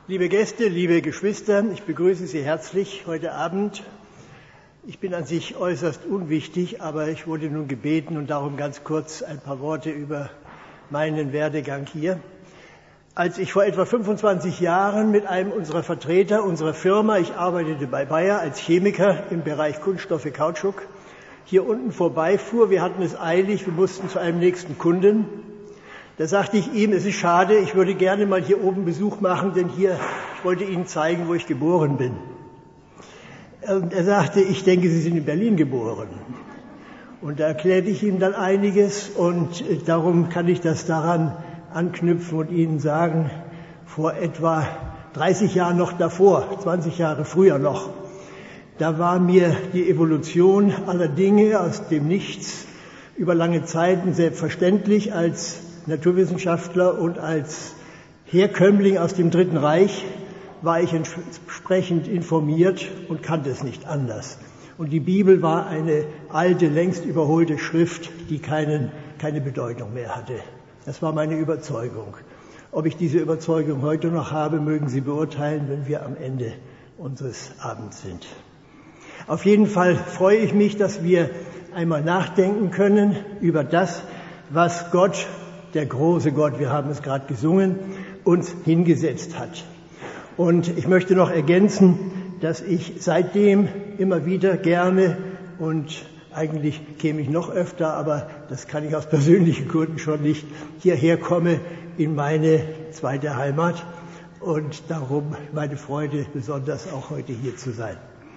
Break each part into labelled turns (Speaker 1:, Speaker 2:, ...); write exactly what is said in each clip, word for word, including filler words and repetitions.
Speaker 1: Liebe Gäste, liebe Geschwister, ich begrüße Sie herzlich heute Abend. Ich bin an sich äußerst unwichtig, aber ich wurde nun gebeten und darum ganz kurz ein paar Worte über meinen Werdegang hier. Als ich vor etwa fünfundzwanzig Jahren mit einem unserer Vertreter unserer Firma, ich arbeitete bei Bayer als Chemiker im Bereich Kunststoffe Kautschuk, hier unten vorbeifuhr, wir hatten es eilig, wir mussten zu einem nächsten Kunden. Da sagte ich ihm, es ist schade, ich würde gerne mal hier oben Besuch machen, denn hier, ich wollte Ihnen zeigen, wo ich geboren bin. Und er sagte, ich denke, Sie sind in Berlin geboren. Und da erklärte ich ihm dann einiges und darum kann ich das daran anknüpfen und Ihnen sagen, vor etwa dreißig Jahren noch davor, zwanzig Jahre früher noch, da war mir die Evolution aller Dinge aus dem Nichts über lange Zeiten selbstverständlich als Naturwissenschaftler und als Herkömmling aus dem Dritten Reich war ich entsprechend informiert und kannte es nicht anders. Und die Bibel war eine alte, längst überholte Schrift, die keinen, keine Bedeutung mehr hatte. Das war meine Überzeugung. Ob ich diese Überzeugung heute noch habe, mögen Sie beurteilen, wenn wir am Ende unseres Abends sind. Auf jeden Fall freue ich mich, dass wir einmal nachdenken können über das, was Gott, der große Gott, wir haben es gerade gesungen, uns hingesetzt hat. Und ich möchte noch ergänzen, dass ich seitdem immer wieder gerne und eigentlich käme ich noch öfter, aber das kann ich aus persönlichen Gründen schon nicht, hierher komme in meine zweite Heimat und darum meine Freude, besonders auch heute hier zu sein.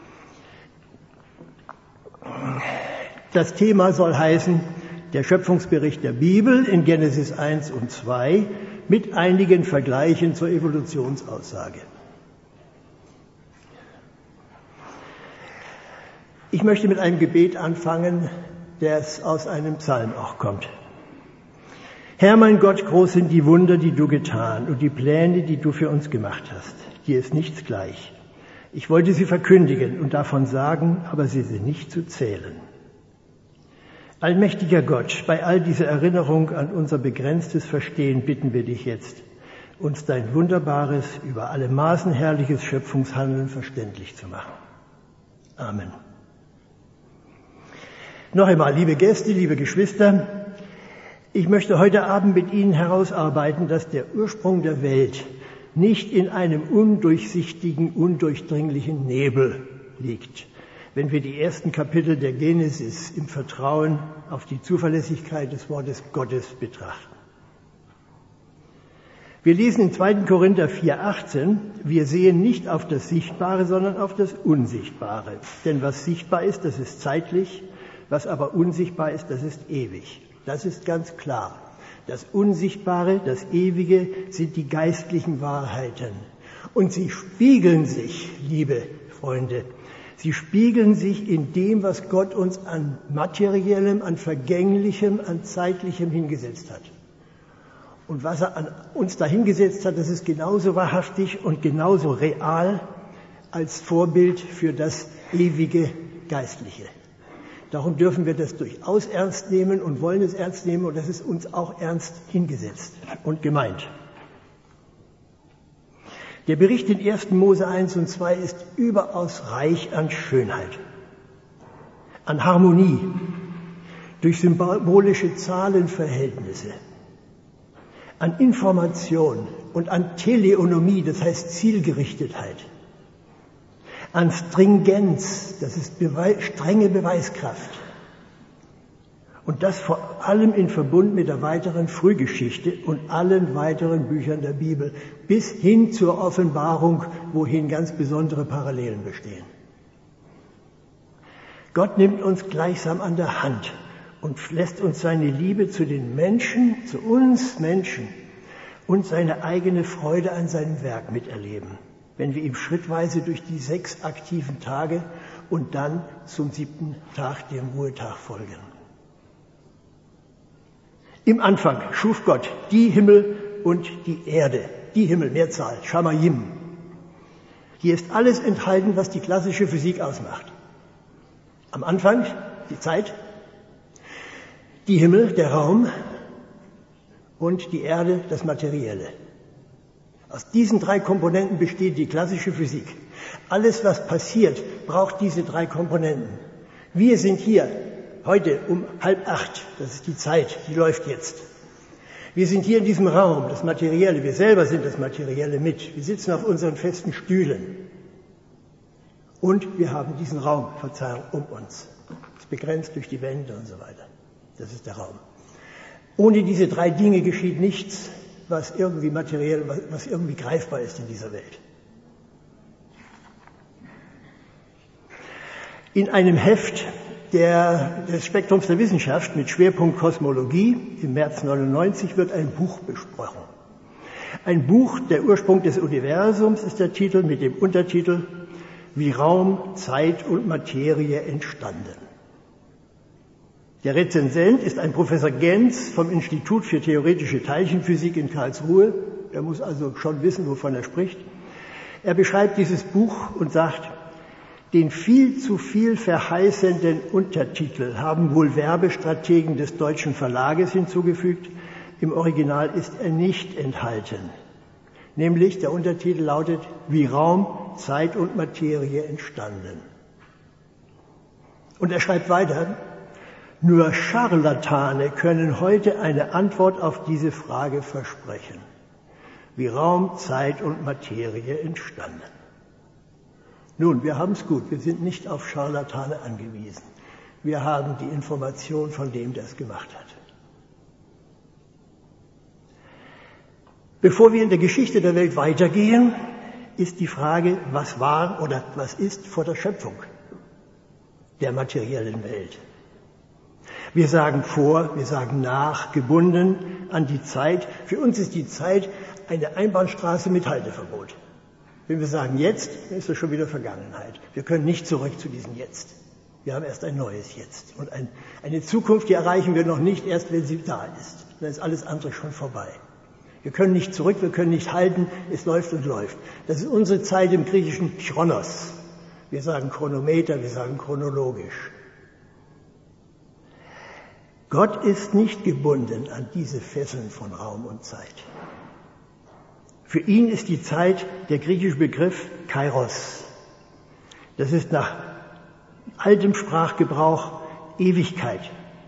Speaker 1: Das Thema soll heißen, der Schöpfungsbericht der Bibel in Genesis eins und zwei mit einigen Vergleichen zur Evolutionsaussage. Ich möchte mit einem Gebet anfangen, das aus einem Psalm auch kommt. Herr mein Gott, groß sind die Wunder, die du getan und die Pläne, die du für uns gemacht hast. Dir ist nichts gleich. Ich wollte sie verkündigen und davon sagen, aber sie sind nicht zu zählen. Allmächtiger Gott, bei all dieser Erinnerung an unser begrenztes Verstehen bitten wir dich jetzt, uns dein wunderbares, über alle Maßen herrliches Schöpfungshandeln verständlich zu machen. Amen. Noch einmal, liebe Gäste, liebe Geschwister, ich möchte heute Abend mit Ihnen herausarbeiten, dass der Ursprung der Welt nicht in einem undurchsichtigen, undurchdringlichen Nebel liegt, wenn wir die ersten Kapitel der Genesis im Vertrauen auf die Zuverlässigkeit des Wortes Gottes betrachten. Wir lesen in zweiten Korinther vier achtzehn, wir sehen nicht auf das Sichtbare, sondern auf das Unsichtbare. Denn was sichtbar ist, das ist zeitlich, was aber unsichtbar ist, das ist ewig. Das ist ganz klar. Das Unsichtbare, das Ewige sind die geistlichen Wahrheiten. Und sie spiegeln sich, liebe Freunde, sie spiegeln sich in dem, was Gott uns an Materiellem, an Vergänglichem, an Zeitlichem hingesetzt hat. Und was er an uns dahingesetzt hat, das ist genauso wahrhaftig und genauso real als Vorbild für das ewige Geistliche. Darum dürfen wir das durchaus ernst nehmen und wollen es ernst nehmen und das ist uns auch ernst hingesetzt und gemeint. Der Bericht in ersten Mose eins und zwei ist überaus reich an Schönheit, an Harmonie, durch symbolische Zahlenverhältnisse, an Information und an Teleonomie, das heißt Zielgerichtetheit, an Stringenz, das ist Beweis, strenge Beweiskraft. Und das vor allem in Verbund mit der weiteren Frühgeschichte und allen weiteren Büchern der Bibel, bis hin zur Offenbarung, wohin ganz besondere Parallelen bestehen. Gott nimmt uns gleichsam an der Hand und lässt uns seine Liebe zu den Menschen, zu uns Menschen und seine eigene Freude an seinem Werk miterleben, wenn wir ihm schrittweise durch die sechs aktiven Tage und dann zum siebten Tag, dem Ruhetag, folgen. Im Anfang schuf Gott die Himmel und die Erde. Die Himmel, Mehrzahl, Shamayim. Hier ist alles enthalten, was die klassische Physik ausmacht. Am Anfang die Zeit, die Himmel, der Raum und die Erde, das Materielle. Aus diesen drei Komponenten besteht die klassische Physik. Alles, was passiert, braucht diese drei Komponenten. Wir sind hier heute um halb acht, das ist die Zeit, die läuft jetzt. Wir sind hier in diesem Raum, das Materielle, wir selber sind das Materielle mit. Wir sitzen auf unseren festen Stühlen. Und wir haben diesen Raum, Verzeihung, um uns. Das ist begrenzt durch die Wände und so weiter. Das ist der Raum. Ohne diese drei Dinge geschieht nichts, was irgendwie materiell, was irgendwie greifbar ist in dieser Welt. In einem Heft der, des Spektrums der Wissenschaft mit Schwerpunkt Kosmologie im März neunundneunzig wird ein Buch besprochen. Ein Buch, der Ursprung des Universums ist der Titel mit dem Untertitel Wie Raum, Zeit und Materie entstanden. Der Rezensent ist ein Professor Genz vom Institut für theoretische Teilchenphysik in Karlsruhe. Er muss also schon wissen, wovon er spricht. Er beschreibt dieses Buch und sagt, den viel zu viel verheißenden Untertitel haben wohl Werbestrategen des deutschen Verlages hinzugefügt. Im Original ist er nicht enthalten. Nämlich, der Untertitel lautet, wie Raum, Zeit und Materie entstanden. Und er schreibt weiter, nur Scharlatane können heute eine Antwort auf diese Frage versprechen. Wie Raum, Zeit und Materie entstanden. Nun, wir haben es gut, wir sind nicht auf Scharlatane angewiesen. Wir haben die Information von dem, der es gemacht hat. Bevor wir in der Geschichte der Welt weitergehen, ist die Frage, was war oder was ist vor der Schöpfung der materiellen Welt. Wir sagen vor, wir sagen nach, gebunden an die Zeit. Für uns ist die Zeit eine Einbahnstraße mit Halteverbot. Wenn wir sagen jetzt, dann ist das schon wieder Vergangenheit. Wir können nicht zurück zu diesem Jetzt. Wir haben erst ein neues Jetzt. Und ein, eine Zukunft, die erreichen wir noch nicht erst, wenn sie da ist. Dann ist alles andere schon vorbei. Wir können nicht zurück, wir können nicht halten, es läuft und läuft. Das ist unsere Zeit im griechischen Chronos. Wir sagen Chronometer, wir sagen chronologisch. Gott ist nicht gebunden an diese Fesseln von Raum und Zeit. Für ihn ist die Zeit der griechische Begriff Kairos. Das ist nach altem Sprachgebrauch Ewigkeit.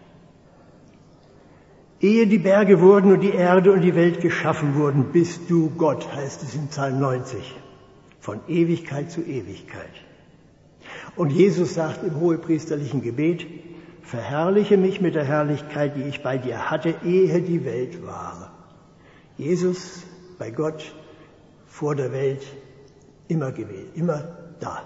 Speaker 1: Ehe die Berge wurden und die Erde und die Welt geschaffen wurden, bist du Gott, heißt es in Psalm neunzig. Von Ewigkeit zu Ewigkeit. Und Jesus sagt im hohepriesterlichen Gebet, verherrliche mich mit der Herrlichkeit, die ich bei dir hatte, ehe die Welt war. Jesus bei Gott, vor der Welt, immer gewesen, immer da.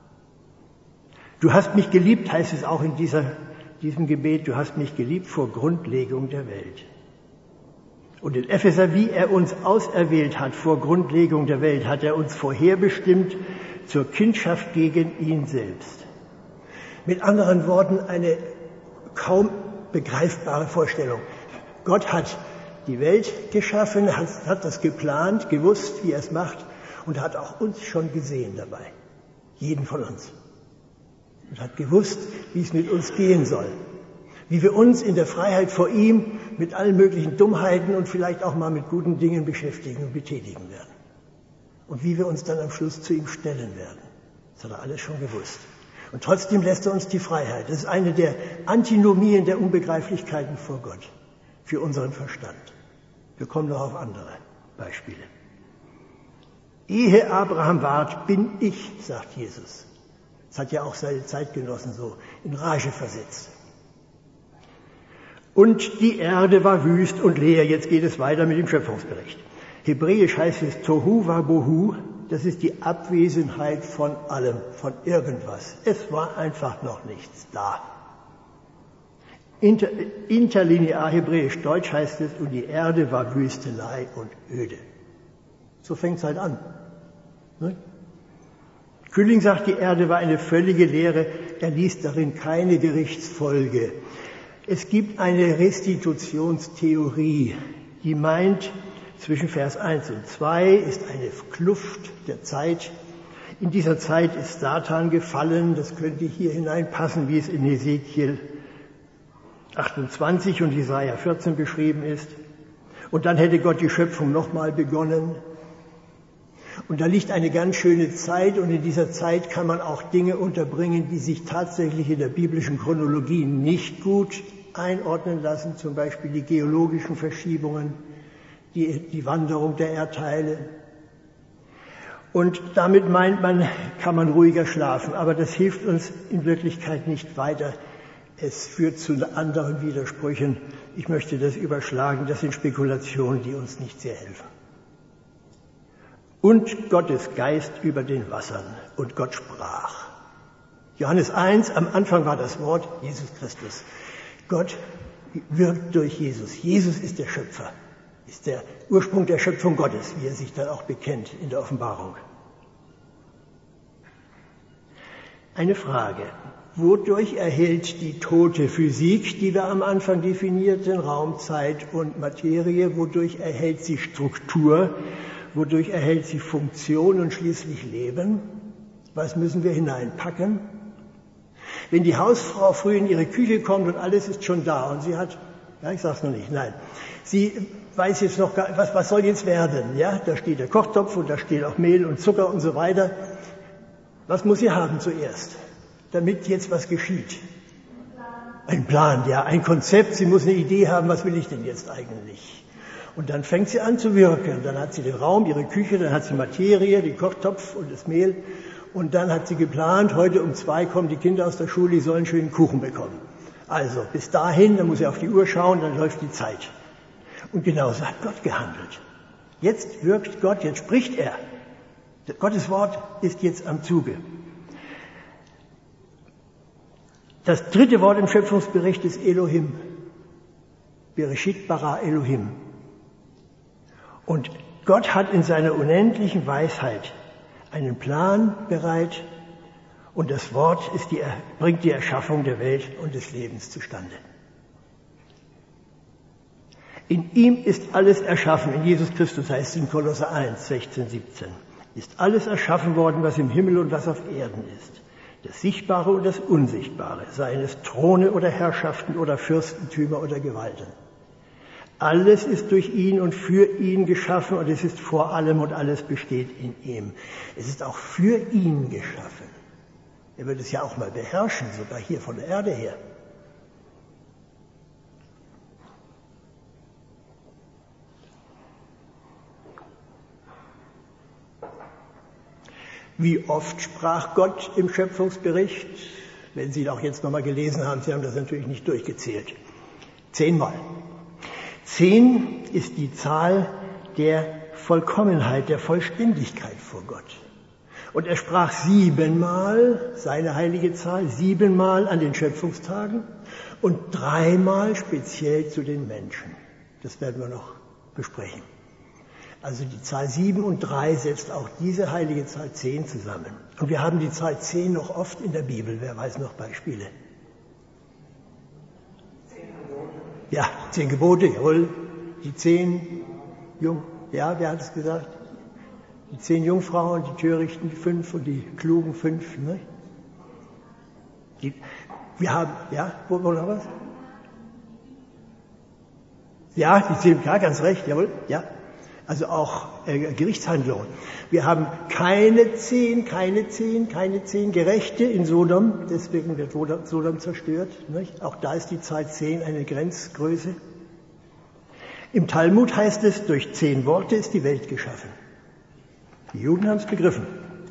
Speaker 1: Du hast mich geliebt, heißt es auch in dieser, diesem Gebet, du hast mich geliebt vor Grundlegung der Welt. Und in Epheser, wie er uns auserwählt hat vor Grundlegung der Welt, hat er uns vorherbestimmt zur Kindschaft gegen ihn selbst. Mit anderen Worten, eine kaum begreifbare Vorstellung. Gott hat die Welt geschaffen, hat, hat das geplant, gewusst, wie er es macht und hat auch uns schon gesehen dabei. Jeden von uns. Und hat gewusst, wie es mit uns gehen soll. Wie wir uns in der Freiheit vor ihm mit allen möglichen Dummheiten und vielleicht auch mal mit guten Dingen beschäftigen und betätigen werden. Und wie wir uns dann am Schluss zu ihm stellen werden. Das hat er alles schon gewusst. Und trotzdem lässt er uns die Freiheit. Das ist eine der Antinomien der Unbegreiflichkeiten vor Gott. Für unseren Verstand. Wir kommen noch auf andere Beispiele. Ehe Abraham ward, bin ich, sagt Jesus. Das hat ja auch seine Zeitgenossen so in Rage versetzt. Und die Erde war wüst und leer. Jetzt geht es weiter mit dem Schöpfungsbericht. Hebräisch heißt es Tohu Wabohu. Das ist die Abwesenheit von allem, von irgendwas. Es war einfach noch nichts da. Inter, interlinear hebräisch-deutsch heißt es, und die Erde war Wüstelei und öde. So fängt es halt an. Ne? Külling sagt, die Erde war eine völlige Leere, er liest darin keine Gerichtsfolge. Es gibt eine Restitutionstheorie, die meint, zwischen Vers eins und zwei ist eine Kluft der Zeit. In dieser Zeit ist Satan gefallen, das könnte hier hineinpassen, wie es in Hesekiel achtundzwanzig und Jesaja vierzehn beschrieben ist. Und dann hätte Gott die Schöpfung nochmal begonnen. Und da liegt eine ganz schöne Zeit, und in dieser Zeit kann man auch Dinge unterbringen, die sich tatsächlich in der biblischen Chronologie nicht gut einordnen lassen, zum Beispiel die geologischen Verschiebungen, die, die Wanderung der Erdteile. Und damit meint man, kann man ruhiger schlafen, aber das hilft uns in Wirklichkeit nicht weiter. Es führt zu anderen Widersprüchen. Ich möchte das überschlagen, das sind Spekulationen, die uns nicht sehr helfen. Und Gottes Geist über den Wassern. Und Gott sprach. Johannes eins, am Anfang war das Wort Jesus Christus. Gott wirkt durch Jesus. Jesus ist der Schöpfer, ist der Ursprung der Schöpfung Gottes, wie er sich dann auch bekennt in der Offenbarung. Eine Frage. Wodurch erhält die tote Physik, die wir am Anfang definierten, Raum, Zeit und Materie, wodurch erhält sie Struktur? Wodurch erhält sie Funktion und schließlich Leben? Was müssen wir hineinpacken? Wenn die Hausfrau früh in ihre Küche kommt und alles ist schon da und sie hat, ja, ich sag's noch nicht, nein, sie weiß jetzt noch gar, was, was soll jetzt werden, ja? Da steht der Kochtopf und da steht auch Mehl und Zucker und so weiter. Was muss sie haben zuerst, damit jetzt was geschieht? Ein Plan, ja, ein Konzept. Sie muss eine Idee haben, was will ich denn jetzt eigentlich? Und dann fängt sie an zu wirken. Dann hat sie den Raum, ihre Küche, dann hat sie Materie, den Kochtopf und das Mehl. Und dann hat sie geplant, heute um zwei kommen die Kinder aus der Schule, die sollen schönen Kuchen bekommen. Also bis dahin, dann muss sie auf die Uhr schauen, dann läuft die Zeit. Und genauso hat Gott gehandelt. Jetzt wirkt Gott, jetzt spricht er. Gottes Wort ist jetzt am Zuge. Das dritte Wort im Schöpfungsbericht ist Elohim. Bereshit bara Elohim. Und Gott hat in seiner unendlichen Weisheit einen Plan bereit, und das Wort ist die, bringt die Erschaffung der Welt und des Lebens zustande. In ihm ist alles erschaffen, in Jesus Christus heißt es in Kolosser eins, sechzehn, siebzehn, ist alles erschaffen worden, was im Himmel und was auf Erden ist. Das Sichtbare und das Unsichtbare, seien es Throne oder Herrschaften oder Fürstentümer oder Gewalten. Alles ist durch ihn und für ihn geschaffen, und es ist vor allem und alles besteht in ihm. Es ist auch für ihn geschaffen. Er wird es ja auch mal beherrschen, sogar hier von der Erde her. Wie oft sprach Gott im Schöpfungsbericht? Wenn Sie ihn auch jetzt nochmal gelesen haben, Sie haben das natürlich nicht durchgezählt. Zehnmal. Zehn ist die Zahl der Vollkommenheit, der Vollständigkeit vor Gott. Und er sprach siebenmal, seine heilige Zahl, siebenmal an den Schöpfungstagen und dreimal speziell zu den Menschen. Das werden wir noch besprechen. Also die Zahl sieben und drei setzt auch diese heilige Zahl zehn zusammen. Und wir haben die Zahl zehn noch oft in der Bibel. Wer weiß noch Beispiele? Ja, zehn Gebote, jawohl. Die zehn Jung, ja, wer hat es gesagt? Die zehn Jungfrauen, die Törichten fünf und die Klugen fünf. Ne? Die, wir haben, ja, wo, wo noch was? Ja, die zehn, ja, ganz recht, jawohl, ja. Also auch äh, Gerichtshandlungen. Wir haben keine zehn, keine zehn, keine zehn Gerechte in Sodom, deswegen wird Sodom zerstört. Nicht? Auch da ist die Zahl zehn eine Grenzgröße. Im Talmud heißt es, durch zehn Worte ist die Welt geschaffen. Die Juden haben es begriffen.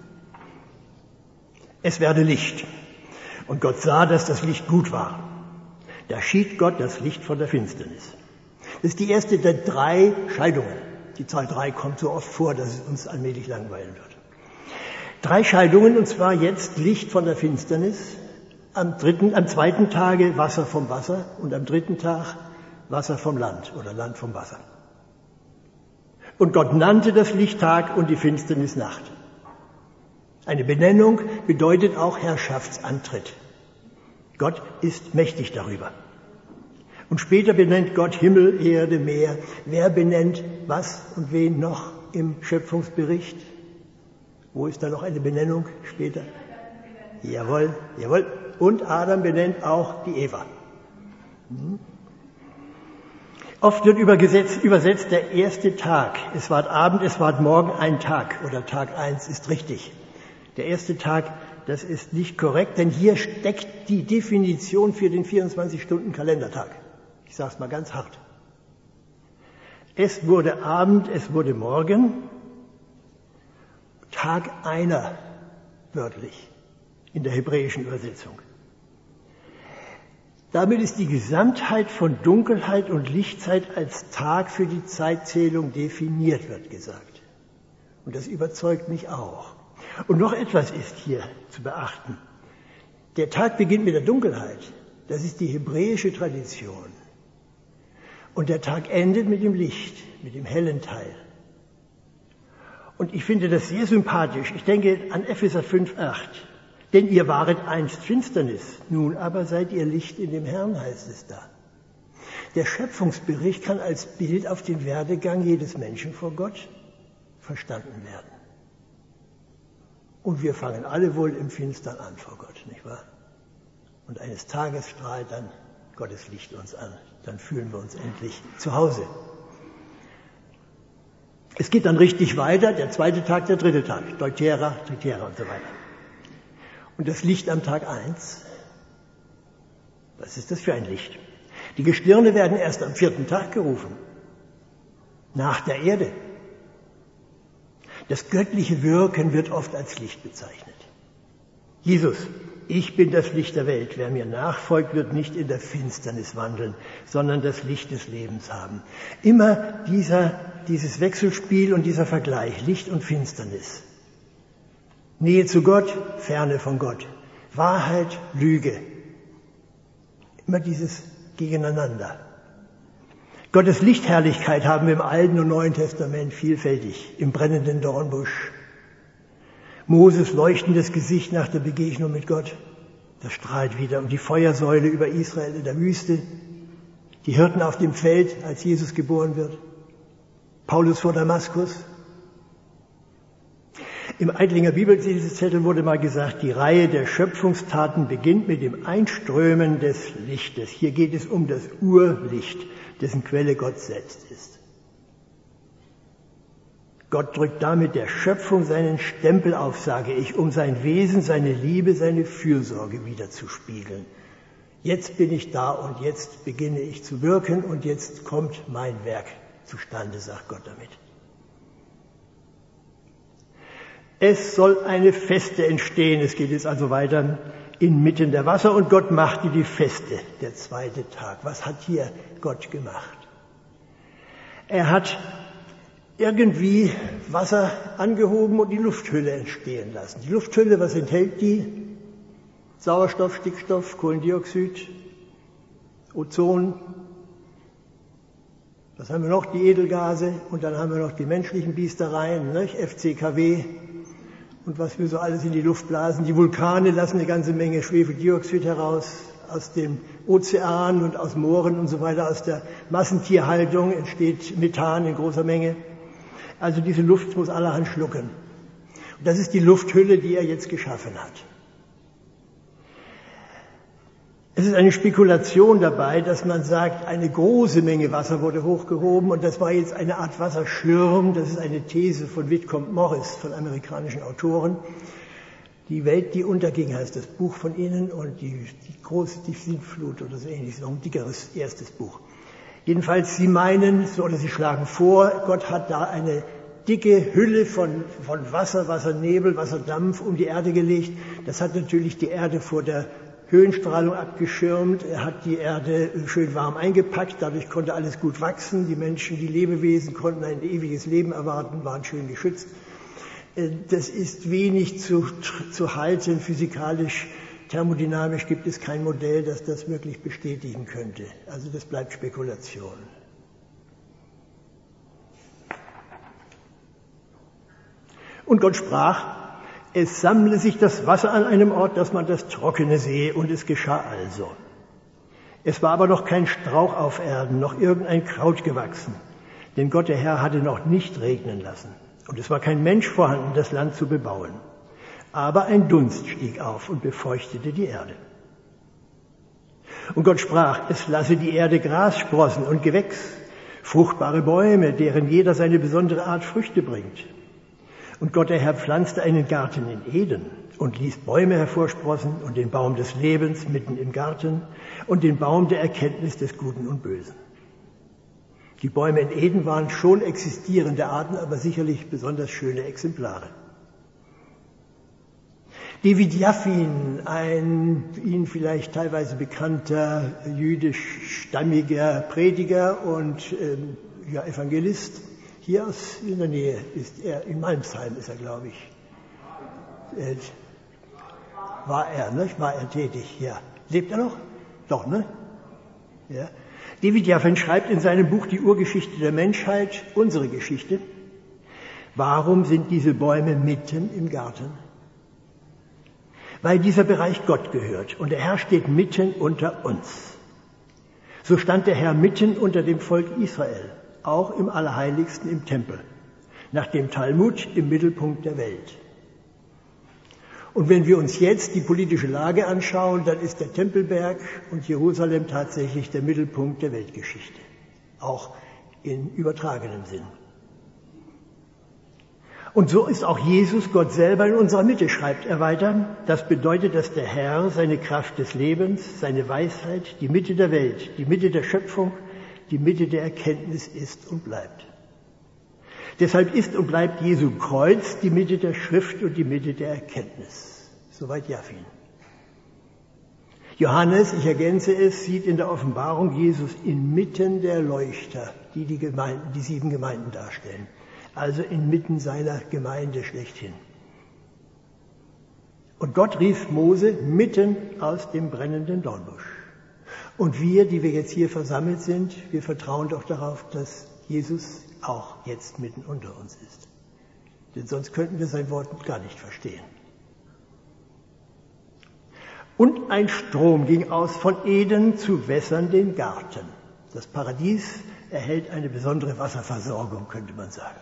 Speaker 1: Es werde Licht. Und Gott sah, dass das Licht gut war. Da schied Gott das Licht von der Finsternis. Das ist die erste der drei Scheidungen. Die Zahl drei kommt so oft vor, dass es uns allmählich langweilen wird. Drei Scheidungen, und zwar jetzt Licht von der Finsternis, am dritten, am zweiten Tage Wasser vom Wasser und am dritten Tag Wasser vom Land oder Land vom Wasser. Und Gott nannte das Licht Tag und die Finsternis Nacht. Eine Benennung bedeutet auch Herrschaftsantritt. Gott ist mächtig darüber. Und später benennt Gott Himmel, Erde, Meer. Wer benennt was und wen noch im Schöpfungsbericht? Wo ist da noch eine Benennung später? Jawohl, jawohl. Und Adam benennt auch die Eva. Oft wird übergesetzt, übersetzt der erste Tag. Es ward Abend, es ward Morgen, ein Tag oder Tag eins ist richtig. Der erste Tag, das ist nicht korrekt, denn hier steckt die Definition für den vierundzwanzig-Stunden-Kalendertag. Ich sage es mal ganz hart. Es wurde Abend, es wurde Morgen, Tag einer, wörtlich, in der hebräischen Übersetzung. Damit ist die Gesamtheit von Dunkelheit und Lichtzeit als Tag für die Zeitzählung definiert, wird gesagt. Und das überzeugt mich auch. Und noch etwas ist hier zu beachten. Der Tag beginnt mit der Dunkelheit. Das ist die hebräische Tradition. Und der Tag endet mit dem Licht, mit dem hellen Teil. Und ich finde das sehr sympathisch. Ich denke an Epheser fünf acht. Denn ihr waret einst Finsternis, nun aber seid ihr Licht in dem Herrn, heißt es da. Der Schöpfungsbericht kann als Bild auf den Werdegang jedes Menschen vor Gott verstanden werden. Und wir fangen alle wohl im Finstern an vor Gott, nicht wahr? Und eines Tages strahlt dann Gottes Licht uns an. Dann fühlen wir uns endlich zu Hause. Es geht dann richtig weiter, der zweite Tag, der dritte Tag, Deutera, Tritera und so weiter. Und das Licht am Tag eins, was ist das für ein Licht? Die Gestirne werden erst am vierten Tag gerufen, nach der Erde. Das göttliche Wirken wird oft als Licht bezeichnet. Jesus, ich bin das Licht der Welt. Wer mir nachfolgt, wird nicht in der Finsternis wandeln, sondern das Licht des Lebens haben. Immer dieser, dieses Wechselspiel und dieser Vergleich, Licht und Finsternis. Nähe zu Gott, Ferne von Gott. Wahrheit, Lüge. Immer dieses Gegeneinander. Gottes Lichtherrlichkeit haben wir im Alten und Neuen Testament vielfältig. Im brennenden Dornbusch. Moses leuchtendes Gesicht nach der Begegnung mit Gott. Das strahlt wieder. Und die Feuersäule über Israel in der Wüste. Die Hirten auf dem Feld, als Jesus geboren wird. Paulus vor Damaskus. Im Eitlinger Bibelzettel wurde mal gesagt, die Reihe der Schöpfungstaten beginnt mit dem Einströmen des Lichtes. Hier geht es um das Urlicht, dessen Quelle Gott selbst ist. Gott drückt damit der Schöpfung seinen Stempel auf, sage ich, um sein Wesen, seine Liebe, seine Fürsorge wiederzuspiegeln. Jetzt bin ich da und jetzt beginne ich zu wirken und jetzt kommt mein Werk zustande, sagt Gott damit. Es soll eine Feste entstehen. Es geht jetzt also weiter inmitten der Wasser und Gott machte die Feste, der zweite Tag. Was hat hier Gott gemacht? Er hat irgendwie Wasser angehoben und die Lufthülle entstehen lassen. Die Lufthülle, was enthält die? Sauerstoff, Stickstoff, Kohlendioxid, Ozon. Was haben wir noch? Die Edelgase und dann haben wir noch die menschlichen Biestereien, nicht? F C K W. Und was wir so alles in die Luft blasen. Die Vulkane lassen eine ganze Menge Schwefeldioxid heraus aus dem Ozean und aus Mooren und so weiter. Aus der Massentierhaltung entsteht Methan in großer Menge. Also diese Luft muss allerhand schlucken. Und das ist die Lufthülle, die er jetzt geschaffen hat. Es ist eine Spekulation dabei, dass man sagt, eine große Menge Wasser wurde hochgehoben und das war jetzt eine Art Wasserschirm. Das ist eine These von Whitcomb Morris, von amerikanischen Autoren. Die Welt, die unterging, heißt das Buch von ihnen und die, die große die Sintflut oder so ähnlich, noch ein dickeres erstes Buch. Jedenfalls, sie meinen, oder sie schlagen vor, Gott hat da eine dicke Hülle von, von Wasser, Wassernebel, Wasserdampf um die Erde gelegt. Das hat natürlich die Erde vor der Höhenstrahlung abgeschirmt, er hat die Erde schön warm eingepackt, dadurch konnte alles gut wachsen, die Menschen, die Lebewesen konnten ein ewiges Leben erwarten, waren schön geschützt. Das ist wenig zu, zu halten, physikalisch, thermodynamisch gibt es kein Modell, das das wirklich bestätigen könnte. Also das bleibt Spekulation. Und Gott sprach, es sammle sich das Wasser an einem Ort, dass man das Trockene sehe, und es geschah also. Es war aber noch kein Strauch auf Erden, noch irgendein Kraut gewachsen, denn Gott der Herr hatte noch nicht regnen lassen. Und es war kein Mensch vorhanden, das Land zu bebauen. Aber ein Dunst stieg auf und befeuchtete die Erde. Und Gott sprach, es lasse die Erde Gras sprossen und Gewächs fruchtbare Bäume, deren jeder seine besondere Art Früchte bringt. Und Gott der Herr pflanzte einen Garten in Eden und ließ Bäume hervorsprossen und den Baum des Lebens mitten im Garten und den Baum der Erkenntnis des Guten und Bösen. Die Bäume in Eden waren schon existierende Arten, aber sicherlich besonders schöne Exemplare. David Jaffin, ein Ihnen vielleicht teilweise bekannter jüdisch-stammiger Prediger und ähm, ja, Evangelist, hier aus in der Nähe ist er, in Malmsheim ist er, glaube ich, äh, war er, ne? War er tätig, ja. Lebt er noch? Doch, ne? Ja. David Jaffin schreibt in seinem Buch Die Urgeschichte der Menschheit, unsere Geschichte, warum sind diese Bäume mitten im Garten? Weil dieser Bereich Gott gehört und der Herr steht mitten unter uns. So stand der Herr mitten unter dem Volk Israel, auch im Allerheiligsten im Tempel, nach dem Talmud im Mittelpunkt der Welt. Und wenn wir uns jetzt die politische Lage anschauen, dann ist der Tempelberg und Jerusalem tatsächlich der Mittelpunkt der Weltgeschichte, auch in übertragenem Sinn. Und so ist auch Jesus, Gott selber, in unserer Mitte, schreibt er weiter. Das bedeutet, dass der Herr seine Kraft des Lebens, seine Weisheit, die Mitte der Welt, die Mitte der Schöpfung, die Mitte der Erkenntnis ist und bleibt. Deshalb ist und bleibt Jesu Kreuz die Mitte der Schrift und die Mitte der Erkenntnis. Soweit Jaffin. Johannes, ich ergänze es, sieht in der Offenbarung Jesus inmitten der Leuchter, die die Gemeinden, die sieben Gemeinden darstellen. Also inmitten seiner Gemeinde schlechthin. Und Gott rief Mose mitten aus dem brennenden Dornbusch. Und wir, die wir jetzt hier versammelt sind, wir vertrauen doch darauf, dass Jesus auch jetzt mitten unter uns ist. Denn sonst könnten wir sein Wort gar nicht verstehen. Und ein Strom ging aus von Eden zu Wässern den Garten. Das Paradies erhält eine besondere Wasserversorgung, könnte man sagen.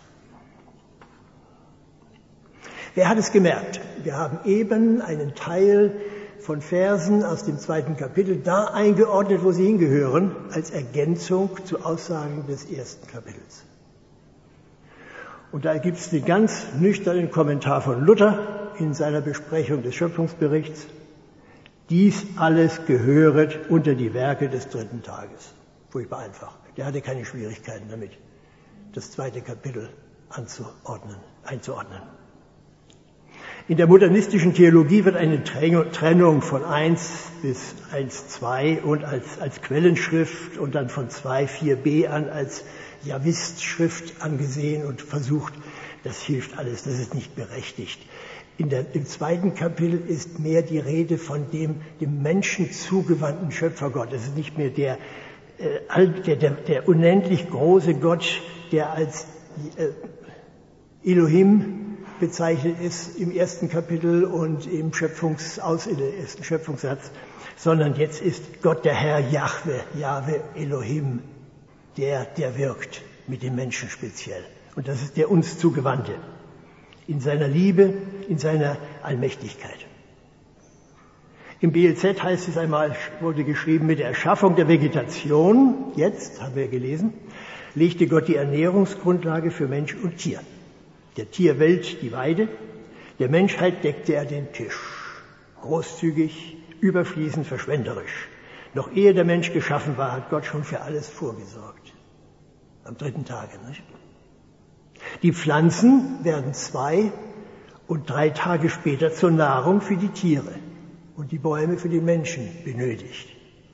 Speaker 1: Wer hat es gemerkt? Wir haben eben einen Teil von Versen aus dem zweiten Kapitel da eingeordnet, wo sie hingehören, als Ergänzung zu Aussagen des ersten Kapitels. Und da gibt es den ganz nüchternen Kommentar von Luther in seiner Besprechung des Schöpfungsberichts. Dies alles gehöret unter die Werke des dritten Tages. Furchtbar einfach. Der hatte keine Schwierigkeiten damit, das zweite Kapitel anzuordnen, einzuordnen. In der modernistischen Theologie wird eine Trennung von eins bis eins Punkt zwei und als, als Quellenschrift und dann von zwei Punkt vier b an als Javist-Schrift angesehen und versucht, das hilft alles, das ist nicht berechtigt. In der, im zweiten Kapitel ist mehr die Rede von dem, dem Menschen zugewandten Schöpfergott. Es ist nicht mehr der, äh, der, der, der unendlich große Gott, der als äh, Elohim bezeichnet ist im ersten Kapitel und im Schöpfungsaus, im ersten Schöpfungssatz, sondern jetzt ist Gott der Herr Jahwe, Jahwe Elohim, der, der wirkt mit dem Menschen speziell. Und das ist der uns Zugewandte. In seiner Liebe, in seiner Allmächtigkeit. Im B L Z heißt es einmal, wurde geschrieben, mit der Erschaffung der Vegetation, jetzt, haben wir gelesen, legte Gott die Ernährungsgrundlage für Mensch und Tier. Der Tierwelt die Weide, der Menschheit deckte er den Tisch. Großzügig, überfließend, verschwenderisch. Noch ehe der Mensch geschaffen war, hat Gott schon für alles vorgesorgt. Am dritten Tage, nicht? Die Pflanzen werden zwei und drei Tage später zur Nahrung für die Tiere und die Bäume für den Menschen benötigt.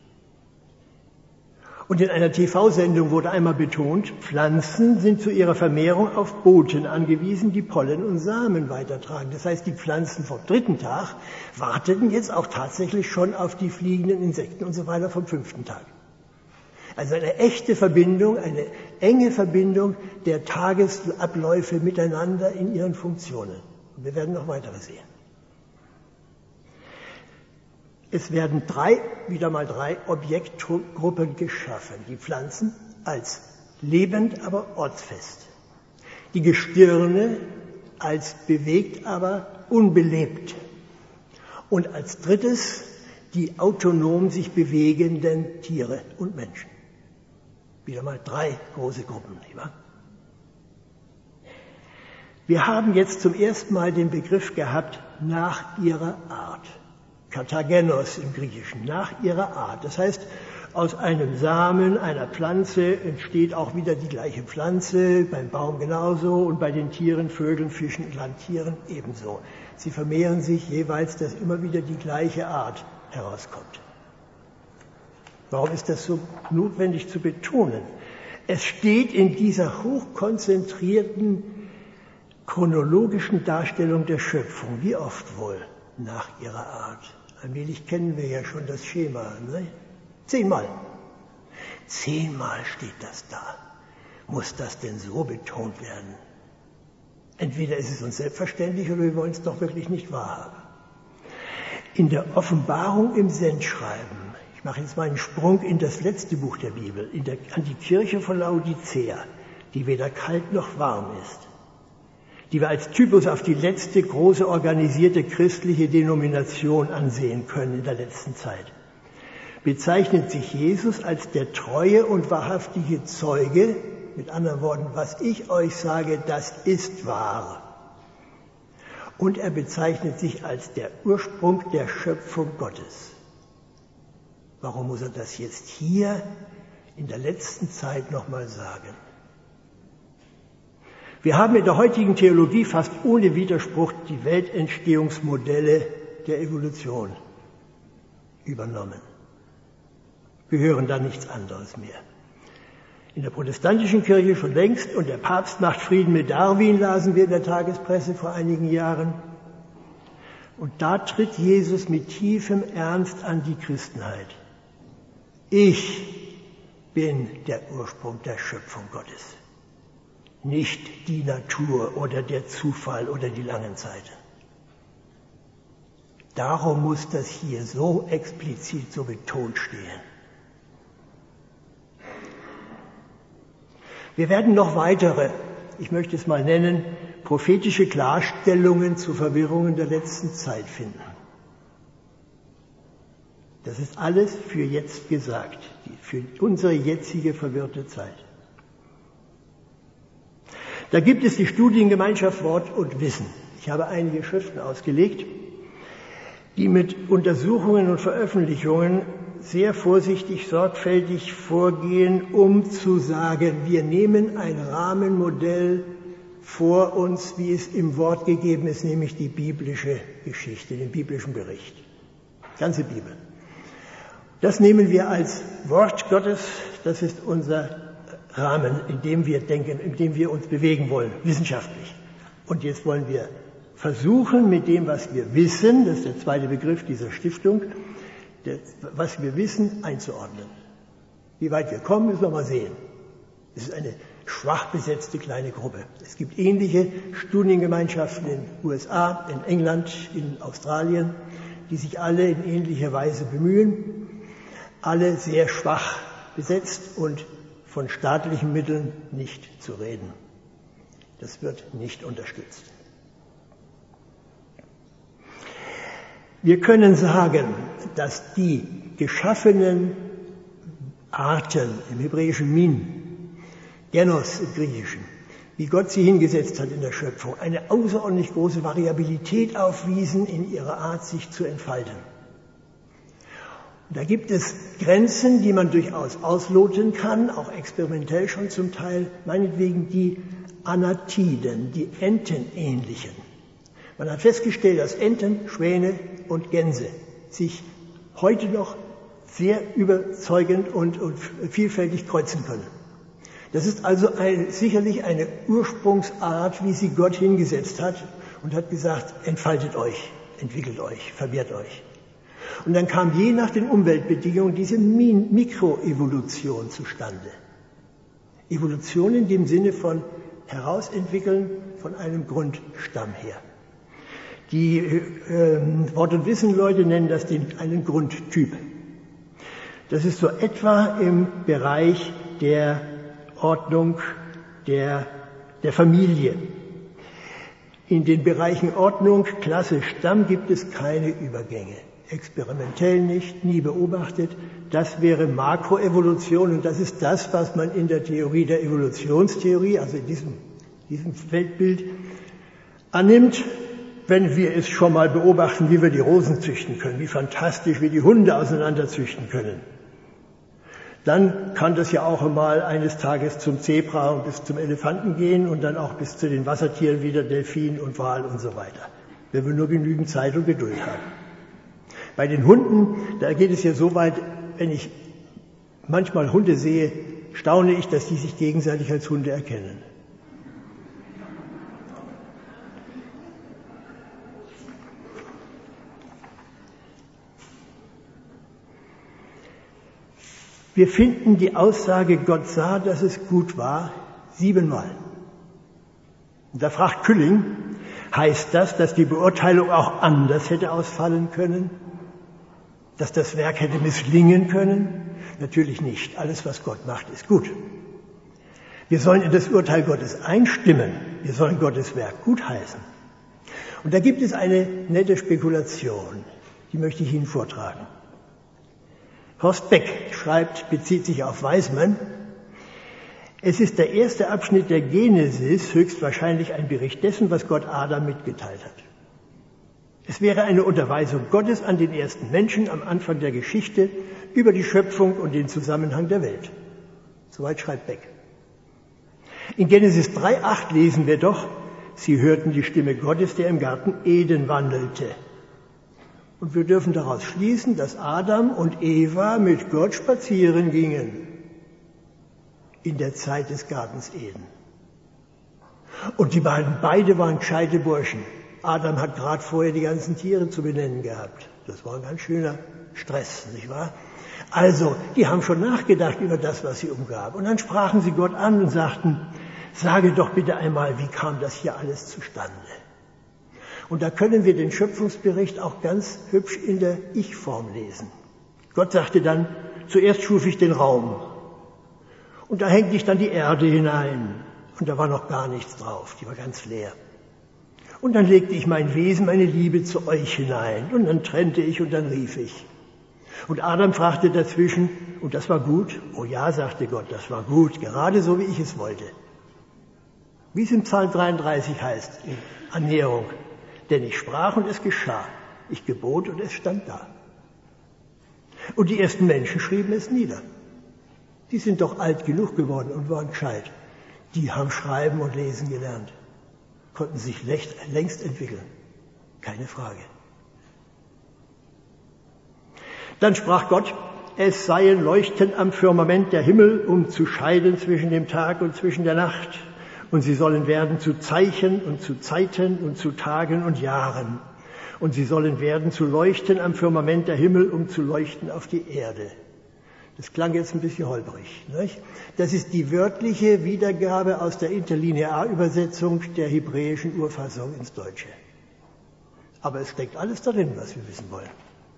Speaker 1: Und in einer T V-Sendung wurde einmal betont, Pflanzen sind zu ihrer Vermehrung auf Boten angewiesen, die Pollen und Samen weitertragen. Das heißt, die Pflanzen vom dritten Tag warteten jetzt auch tatsächlich schon auf die fliegenden Insekten und so weiter vom fünften Tag. Also eine echte Verbindung, eine enge Verbindung der Tagesabläufe miteinander in ihren Funktionen. Und wir werden noch weitere sehen. Es werden drei, wieder mal drei Objektgruppen geschaffen. Die Pflanzen als lebend, aber ortsfest. Die Gestirne als bewegt, aber unbelebt. Und als drittes die autonom sich bewegenden Tiere und Menschen. Wieder mal drei große Gruppen, nicht wahr? Wir haben jetzt zum ersten Mal den Begriff gehabt, nach ihrer Art. Kathagenos im Griechischen, nach ihrer Art. Das heißt, aus einem Samen einer Pflanze entsteht auch wieder die gleiche Pflanze, beim Baum genauso und bei den Tieren, Vögeln, Fischen, Landtieren ebenso. Sie vermehren sich jeweils, dass immer wieder die gleiche Art herauskommt. Warum ist das so notwendig zu betonen? Es steht in dieser hochkonzentrierten chronologischen Darstellung der Schöpfung, wie oft wohl, nach ihrer Art. Allmählich kennen wir ja schon das Schema, ne? Zehnmal. Zehnmal steht das da. Muss das denn so betont werden? Entweder ist es uns selbstverständlich oder wir wollen es doch wirklich nicht wahrhaben. In der Offenbarung im Sendschreiben, ich mache jetzt mal einen Sprung in das letzte Buch der Bibel, in der, an die Kirche von Laodicea, die weder kalt noch warm ist, die wir als Typus auf die letzte große organisierte christliche Denomination ansehen können in der letzten Zeit, bezeichnet sich Jesus als der treue und wahrhaftige Zeuge, mit anderen Worten, was ich euch sage, das ist wahr. Und er bezeichnet sich als der Ursprung der Schöpfung Gottes. Warum muss er das jetzt hier in der letzten Zeit nochmal sagen? Wir haben in der heutigen Theologie fast ohne Widerspruch die Weltentstehungsmodelle der Evolution übernommen. Wir hören da nichts anderes mehr. In der protestantischen Kirche schon längst und der Papst macht Frieden mit Darwin, lasen wir in der Tagespresse vor einigen Jahren. Und da tritt Jesus mit tiefem Ernst an die Christenheit. Ich bin der Ursprung der Schöpfung Gottes. Nicht die Natur oder der Zufall oder die langen Zeiten. Darum muss das hier so explizit, so betont stehen. Wir werden noch weitere, ich möchte es mal nennen, prophetische Klarstellungen zu Verwirrungen der letzten Zeit finden. Das ist alles für jetzt gesagt, für unsere jetzige verwirrte Zeit. Da gibt es die Studiengemeinschaft Wort und Wissen. Ich habe einige Schriften ausgelegt, die mit Untersuchungen und Veröffentlichungen sehr vorsichtig, sorgfältig vorgehen, um zu sagen, wir nehmen ein Rahmenmodell vor uns, wie es im Wort gegeben ist, nämlich die biblische Geschichte, den biblischen Bericht. Ganze Bibel. Das nehmen wir als Wort Gottes, das ist unser Rahmen, in dem wir denken, in dem wir uns bewegen wollen, wissenschaftlich. Und jetzt wollen wir versuchen, mit dem, was wir wissen, das ist der zweite Begriff dieser Stiftung, das, was wir wissen, einzuordnen. Wie weit wir kommen, müssen wir mal sehen. Es ist eine schwach besetzte kleine Gruppe. Es gibt ähnliche Studiengemeinschaften in den U S A, in England, in Australien, die sich alle in ähnlicher Weise bemühen, alle sehr schwach besetzt und von staatlichen Mitteln nicht zu reden. Das wird nicht unterstützt. Wir können sagen, dass die geschaffenen Arten im hebräischen Min, Genos im Griechischen, wie Gott sie hingesetzt hat in der Schöpfung, eine außerordentlich große Variabilität aufwiesen in ihrer Art, sich zu entfalten. Und da gibt es Grenzen, die man durchaus ausloten kann, auch experimentell schon zum Teil, meinetwegen die Anatiden, die Entenähnlichen. Man hat festgestellt, dass Enten, Schwäne und Gänse sich heute noch sehr überzeugend und, und vielfältig kreuzen können. Das ist also ein, sicherlich eine Ursprungsart, wie sie Gott hingesetzt hat und hat gesagt, entfaltet euch, entwickelt euch, vermehrt euch. Und dann kam je nach den Umweltbedingungen diese Mikroevolution zustande. Evolution in dem Sinne von herausentwickeln von einem Grundstamm her. Die äh, Wort- und Wissen-Leute nennen das den, einen Grundtyp. Das ist so etwa im Bereich der Ordnung der, der Familie. In den Bereichen Ordnung, Klasse, Stamm gibt es keine Übergänge. Experimentell nicht, nie beobachtet. das wäre Makroevolution und das ist das, was man in der Theorie der Evolutionstheorie, also in diesem, diesem Weltbild, annimmt, wenn wir es schon mal beobachten, wie wir die Rosen züchten können, wie fantastisch wir die Hunde auseinander züchten können. Dann kann das ja auch einmal eines Tages zum Zebra und bis zum Elefanten gehen und dann auch bis zu den Wassertieren wieder, Delfin und Wal und so weiter, wenn wir nur genügend Zeit und Geduld haben. Bei den Hunden, da geht es ja so weit, wenn ich manchmal Hunde sehe, staune ich, dass die sich gegenseitig als Hunde erkennen. Wir finden die Aussage, Gott sah, dass es gut war, siebenmal. Und da fragt Külling, heißt das, dass die Beurteilung auch anders hätte ausfallen können? Dass das Werk hätte misslingen können? Natürlich nicht. Alles, was Gott macht, ist gut. Wir sollen in das Urteil Gottes einstimmen. Wir sollen Gottes Werk gutheißen. Und da gibt es eine nette Spekulation, die möchte ich Ihnen vortragen. Horst Beck schreibt, bezieht sich auf Weismann, es ist der erste Abschnitt der Genesis höchstwahrscheinlich ein Bericht dessen, was Gott Adam mitgeteilt hat. Es wäre eine Unterweisung Gottes an den ersten Menschen am Anfang der Geschichte über die Schöpfung und den Zusammenhang der Welt. Soweit schreibt Beck. In Genesis drei acht lesen wir doch, sie hörten die Stimme Gottes, der im Garten Eden wandelte. Und wir dürfen daraus schließen, dass Adam und Eva mit Gott spazieren gingen in der Zeit des Gartens Eden. Und die beiden, beide waren gescheite Burschen. Adam hat gerade vorher die ganzen Tiere zu benennen gehabt. Das war ein ganz schöner Stress, nicht wahr? Also, die haben schon nachgedacht über das, was sie umgab. Und dann sprachen sie Gott an und sagten, sage doch bitte einmal, wie kam das hier alles zustande? Und da können wir den Schöpfungsbericht auch ganz hübsch in der Ich-Form lesen. Gott sagte dann, zuerst schuf ich den Raum. Und da hängte ich dann die Erde hinein. Und da war noch gar nichts drauf, die war ganz leer. Und dann legte ich mein Wesen, meine Liebe zu euch hinein. Und dann trennte ich und dann rief ich. Und Adam fragte dazwischen, und das war gut? Oh ja, sagte Gott, das war gut, gerade so, wie ich es wollte. Wie es im Psalm dreiunddreißig heißt, in Annäherung. Denn ich sprach und es geschah. Ich gebot und es stand da. Und die ersten Menschen schrieben es nieder. Die sind doch alt genug geworden und waren gescheit. Die haben Schreiben und Lesen gelernt. Konnten sich längst entwickeln. Keine Frage. Dann sprach Gott, es seien Leuchten am Firmament der Himmel, um zu scheiden zwischen dem Tag und zwischen der Nacht. Und sie sollen werden zu Zeichen und zu Zeiten und zu Tagen und Jahren. Und sie sollen werden zu Leuchten am Firmament der Himmel, um zu leuchten auf die Erde. Das klang jetzt ein bisschen holprig, nicht? Das ist die wörtliche Wiedergabe aus der Interlinearübersetzung der hebräischen Urfassung ins Deutsche. Aber es steckt alles darin, was wir wissen wollen.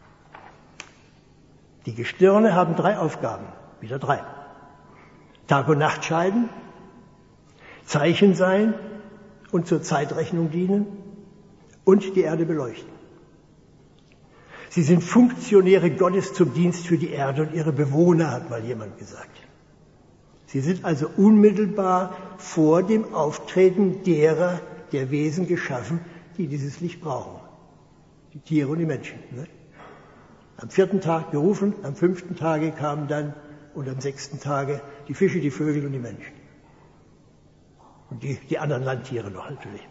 Speaker 1: Die Gestirne haben drei Aufgaben, wieder drei. Tag und Nacht scheiden, Zeichen sein und zur Zeitrechnung dienen und die Erde beleuchten. Sie sind Funktionäre Gottes zum Dienst für die Erde und ihre Bewohner, hat mal jemand gesagt. Sie sind also unmittelbar vor dem Auftreten derer, der Wesen geschaffen, die dieses Licht brauchen. Die Tiere und die Menschen. Ne? Am vierten Tag gerufen, am fünften Tage kamen dann und am sechsten Tage die Fische, die Vögel und die Menschen. Und die, die anderen Landtiere noch natürlich.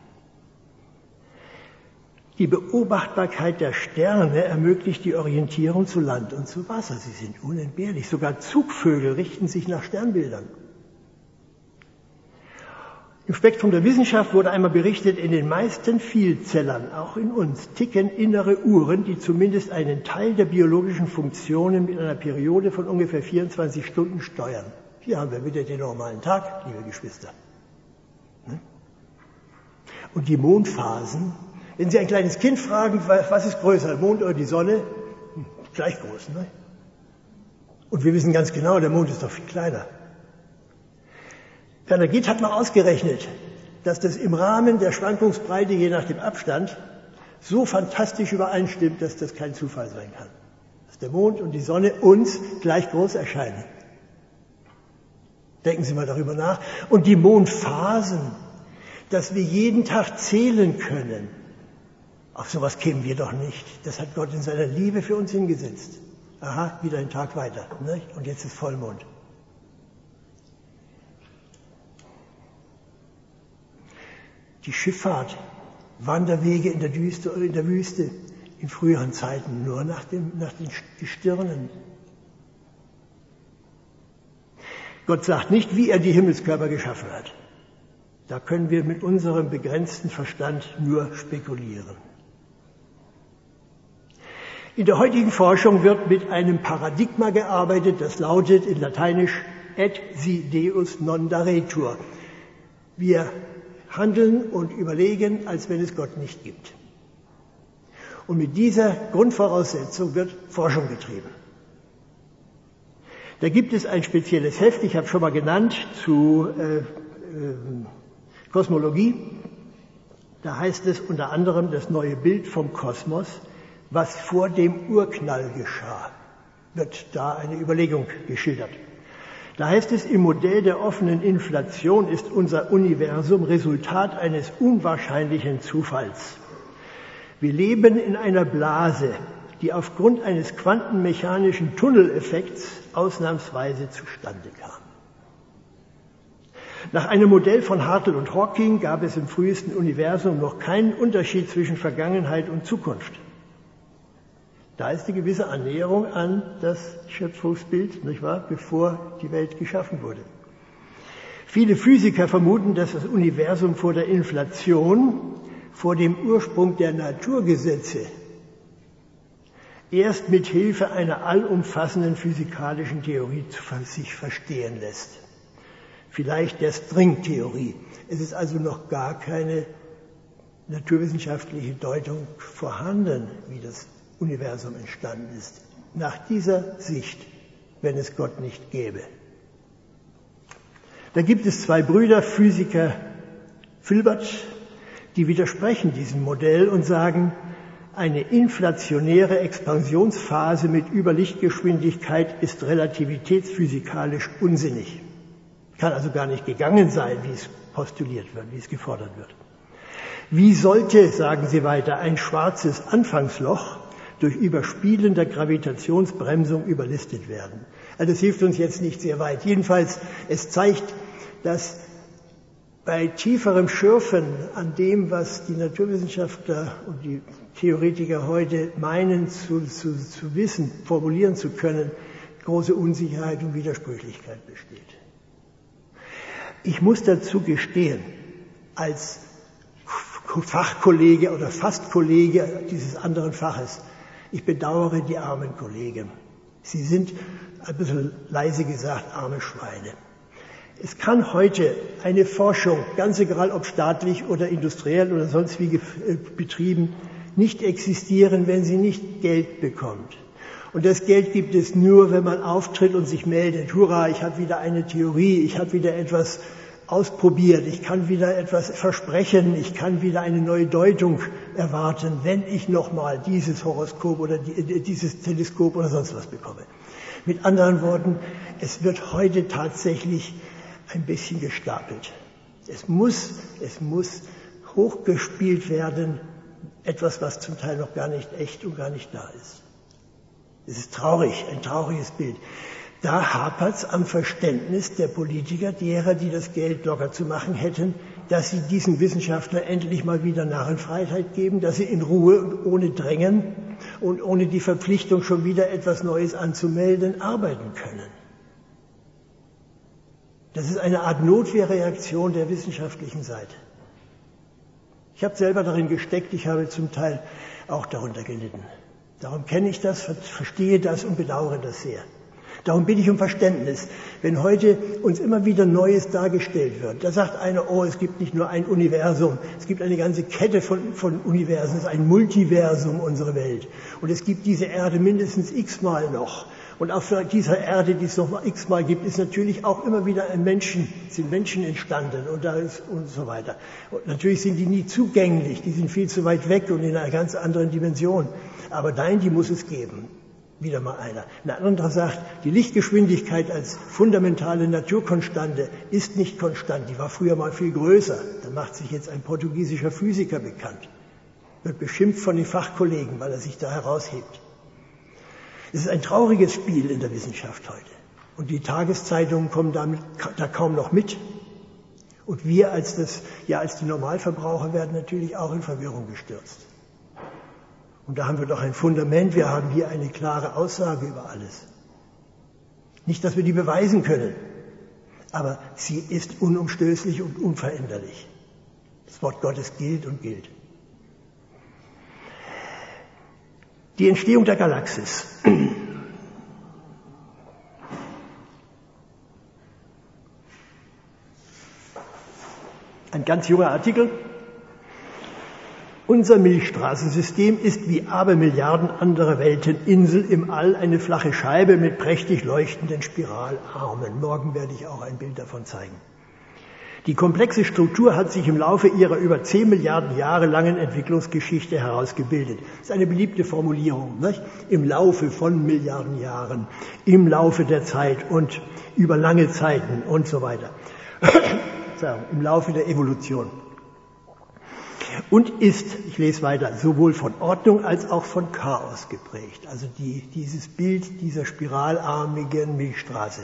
Speaker 1: Die Beobachtbarkeit der Sterne ermöglicht die Orientierung zu Land und zu Wasser. Sie sind unentbehrlich. Sogar Zugvögel richten sich nach Sternbildern. Im Spektrum der Wissenschaft wurde einmal berichtet, in den meisten Vielzellern, auch in uns, ticken innere Uhren, die zumindest einen Teil der biologischen Funktionen mit einer Periode von ungefähr vierundzwanzig Stunden steuern. Hier haben wir wieder den normalen Tag, liebe Geschwister. Und die Mondphasen, wenn Sie ein kleines Kind fragen, was ist größer, der Mond oder die Sonne? Hm, gleich groß, ne? Und wir wissen ganz genau, der Mond ist doch viel kleiner. Werner Gitt hat mal ausgerechnet, dass das im Rahmen der Schwankungsbreite, je nach dem Abstand, so fantastisch übereinstimmt, dass das kein Zufall sein kann. dass der Mond und die Sonne uns gleich groß erscheinen. Denken Sie mal darüber nach. Und die Mondphasen, dass wir jeden Tag zählen können. Auf sowas kämen wir doch nicht. Das hat Gott in seiner Liebe für uns hingesetzt. Aha, wieder ein Tag weiter. Ne? Und jetzt ist Vollmond. Die Schifffahrt, Wanderwege in der Wüste, in der Wüste in früheren Zeiten nur nach, dem, nach den Gestirnen. Gott sagt nicht, wie er die Himmelskörper geschaffen hat. Da können wir mit unserem begrenzten Verstand nur spekulieren. In der heutigen Forschung wird mit einem Paradigma gearbeitet, das lautet in Lateinisch et si Deus non daretur. Wir handeln und überlegen, als wenn es Gott nicht gibt. Und mit dieser Grundvoraussetzung wird Forschung getrieben. Da gibt es ein spezielles Heft, ich habe schon mal genannt, zu äh, äh, Kosmologie. Da heißt es unter anderem das neue Bild vom Kosmos, was vor dem Urknall geschah, wird da eine Überlegung geschildert. Da heißt es, im Modell der offenen Inflation ist unser Universum Resultat eines unwahrscheinlichen Zufalls. Wir leben in einer Blase, die aufgrund eines quantenmechanischen Tunneleffekts ausnahmsweise zustande kam. Nach einem Modell von Hartle und Hawking gab es im frühesten Universum noch keinen Unterschied zwischen Vergangenheit und Zukunft. Da ist die gewisse Annäherung an das Schöpfungsbild, nicht wahr, bevor die Welt geschaffen wurde. Viele Physiker vermuten, dass das Universum vor der Inflation, vor dem Ursprung der Naturgesetze, erst mit Hilfe einer allumfassenden physikalischen Theorie sich verstehen lässt. Vielleicht der Stringtheorie. Es ist also noch gar keine naturwissenschaftliche Deutung vorhanden, wie das Universum entstanden ist. Nach dieser Sicht, wenn es Gott nicht gäbe. Da gibt es zwei Brüder, Physiker Filbert, die widersprechen diesem Modell und sagen, eine inflationäre Expansionsphase mit Überlichtgeschwindigkeit ist relativitätsphysikalisch unsinnig. Kann also gar nicht gegangen sein, wie es postuliert wird, wie es gefordert wird. Wie sollte, sagen sie weiter, ein schwarzes Anfangsloch durch Überspielen der Gravitationsbremsung überlistet werden? Also das hilft uns jetzt nicht sehr weit. Jedenfalls, es zeigt, dass bei tieferem Schürfen an dem, was die Naturwissenschaftler und die Theoretiker heute meinen zu, zu, zu wissen, formulieren zu können, große Unsicherheit und Widersprüchlichkeit besteht. Ich muss dazu gestehen, als Fachkollege oder fast Kollege dieses anderen Faches, ich bedauere die armen Kollegen. Sie sind, ein bisschen leise gesagt, arme Schweine. Es kann heute eine Forschung, ganz egal ob staatlich oder industriell oder sonst wie betrieben, nicht existieren, wenn sie nicht Geld bekommt. Und das Geld gibt es nur, wenn man auftritt und sich meldet. Hurra, ich habe wieder eine Theorie, ich habe wieder etwas ausprobiert, ich kann wieder etwas versprechen, ich kann wieder eine neue Deutung erwarten, wenn ich nochmal dieses Horoskop oder dieses Teleskop oder sonst was bekomme. Mit anderen Worten, es wird heute tatsächlich ein bisschen gestapelt. Es muss, es muss hochgespielt werden, etwas, was zum Teil noch gar nicht echt und gar nicht da ist. Es ist traurig, ein trauriges Bild. Da hapert's am Verständnis der Politiker, derer, die das Geld locker zu machen hätten, dass sie diesen Wissenschaftlern endlich mal wieder Narrenfreiheit geben, dass sie in Ruhe und ohne Drängen und ohne die Verpflichtung, schon wieder etwas Neues anzumelden, arbeiten können. Das ist eine Art Notwehrreaktion der wissenschaftlichen Seite. Ich habe selber darin gesteckt, ich habe zum Teil auch darunter gelitten. Darum kenne ich das, verstehe das und bedauere das sehr. Darum bitte ich um Verständnis. Wenn heute uns immer wieder Neues dargestellt wird, da sagt einer, oh, es gibt nicht nur ein Universum, es gibt eine ganze Kette von, von Universen, es ist ein Multiversum, unsere Welt. Und es gibt diese Erde mindestens x-mal noch. Und auf dieser Erde, die es noch x-mal gibt, ist natürlich auch immer wieder ein Menschen, sind Menschen entstanden und da ist und so weiter. Und natürlich sind die nie zugänglich, die sind viel zu weit weg und in einer ganz anderen Dimension. Aber nein, die muss es geben. Wieder mal einer. Ein anderer sagt, die Lichtgeschwindigkeit als fundamentale Naturkonstante ist nicht konstant. Die war früher mal viel größer. Da macht sich jetzt ein portugiesischer Physiker bekannt. Wird beschimpft von den Fachkollegen, weil er sich da heraushebt. Es ist ein trauriges Spiel in der Wissenschaft heute. Und die Tageszeitungen kommen damit da kaum noch mit. Und wir als, das, ja, als die Normalverbraucher werden natürlich auch in Verwirrung gestürzt. Und da haben wir doch ein Fundament, wir haben hier eine klare Aussage über alles. Nicht, dass wir die beweisen können, aber sie ist unumstößlich und unveränderlich. Das Wort Gottes gilt und gilt. Die Entstehung der Galaxis. Ein ganz junger Artikel. Unser Milchstraßensystem ist wie Abermilliarden anderer Welten Insel im All eine flache Scheibe mit prächtig leuchtenden Spiralarmen. Morgen werde ich auch ein Bild davon zeigen. Die komplexe Struktur hat sich im Laufe ihrer über zehn Milliarden Jahre langen Entwicklungsgeschichte herausgebildet. Das ist eine beliebte Formulierung, nicht? Im Laufe von Milliarden Jahren, im Laufe der Zeit und über lange Zeiten und so weiter. Im Laufe der Evolution. Und ist, ich lese weiter, sowohl von Ordnung als auch von Chaos geprägt. Also die, dieses Bild dieser spiralarmigen Milchstraße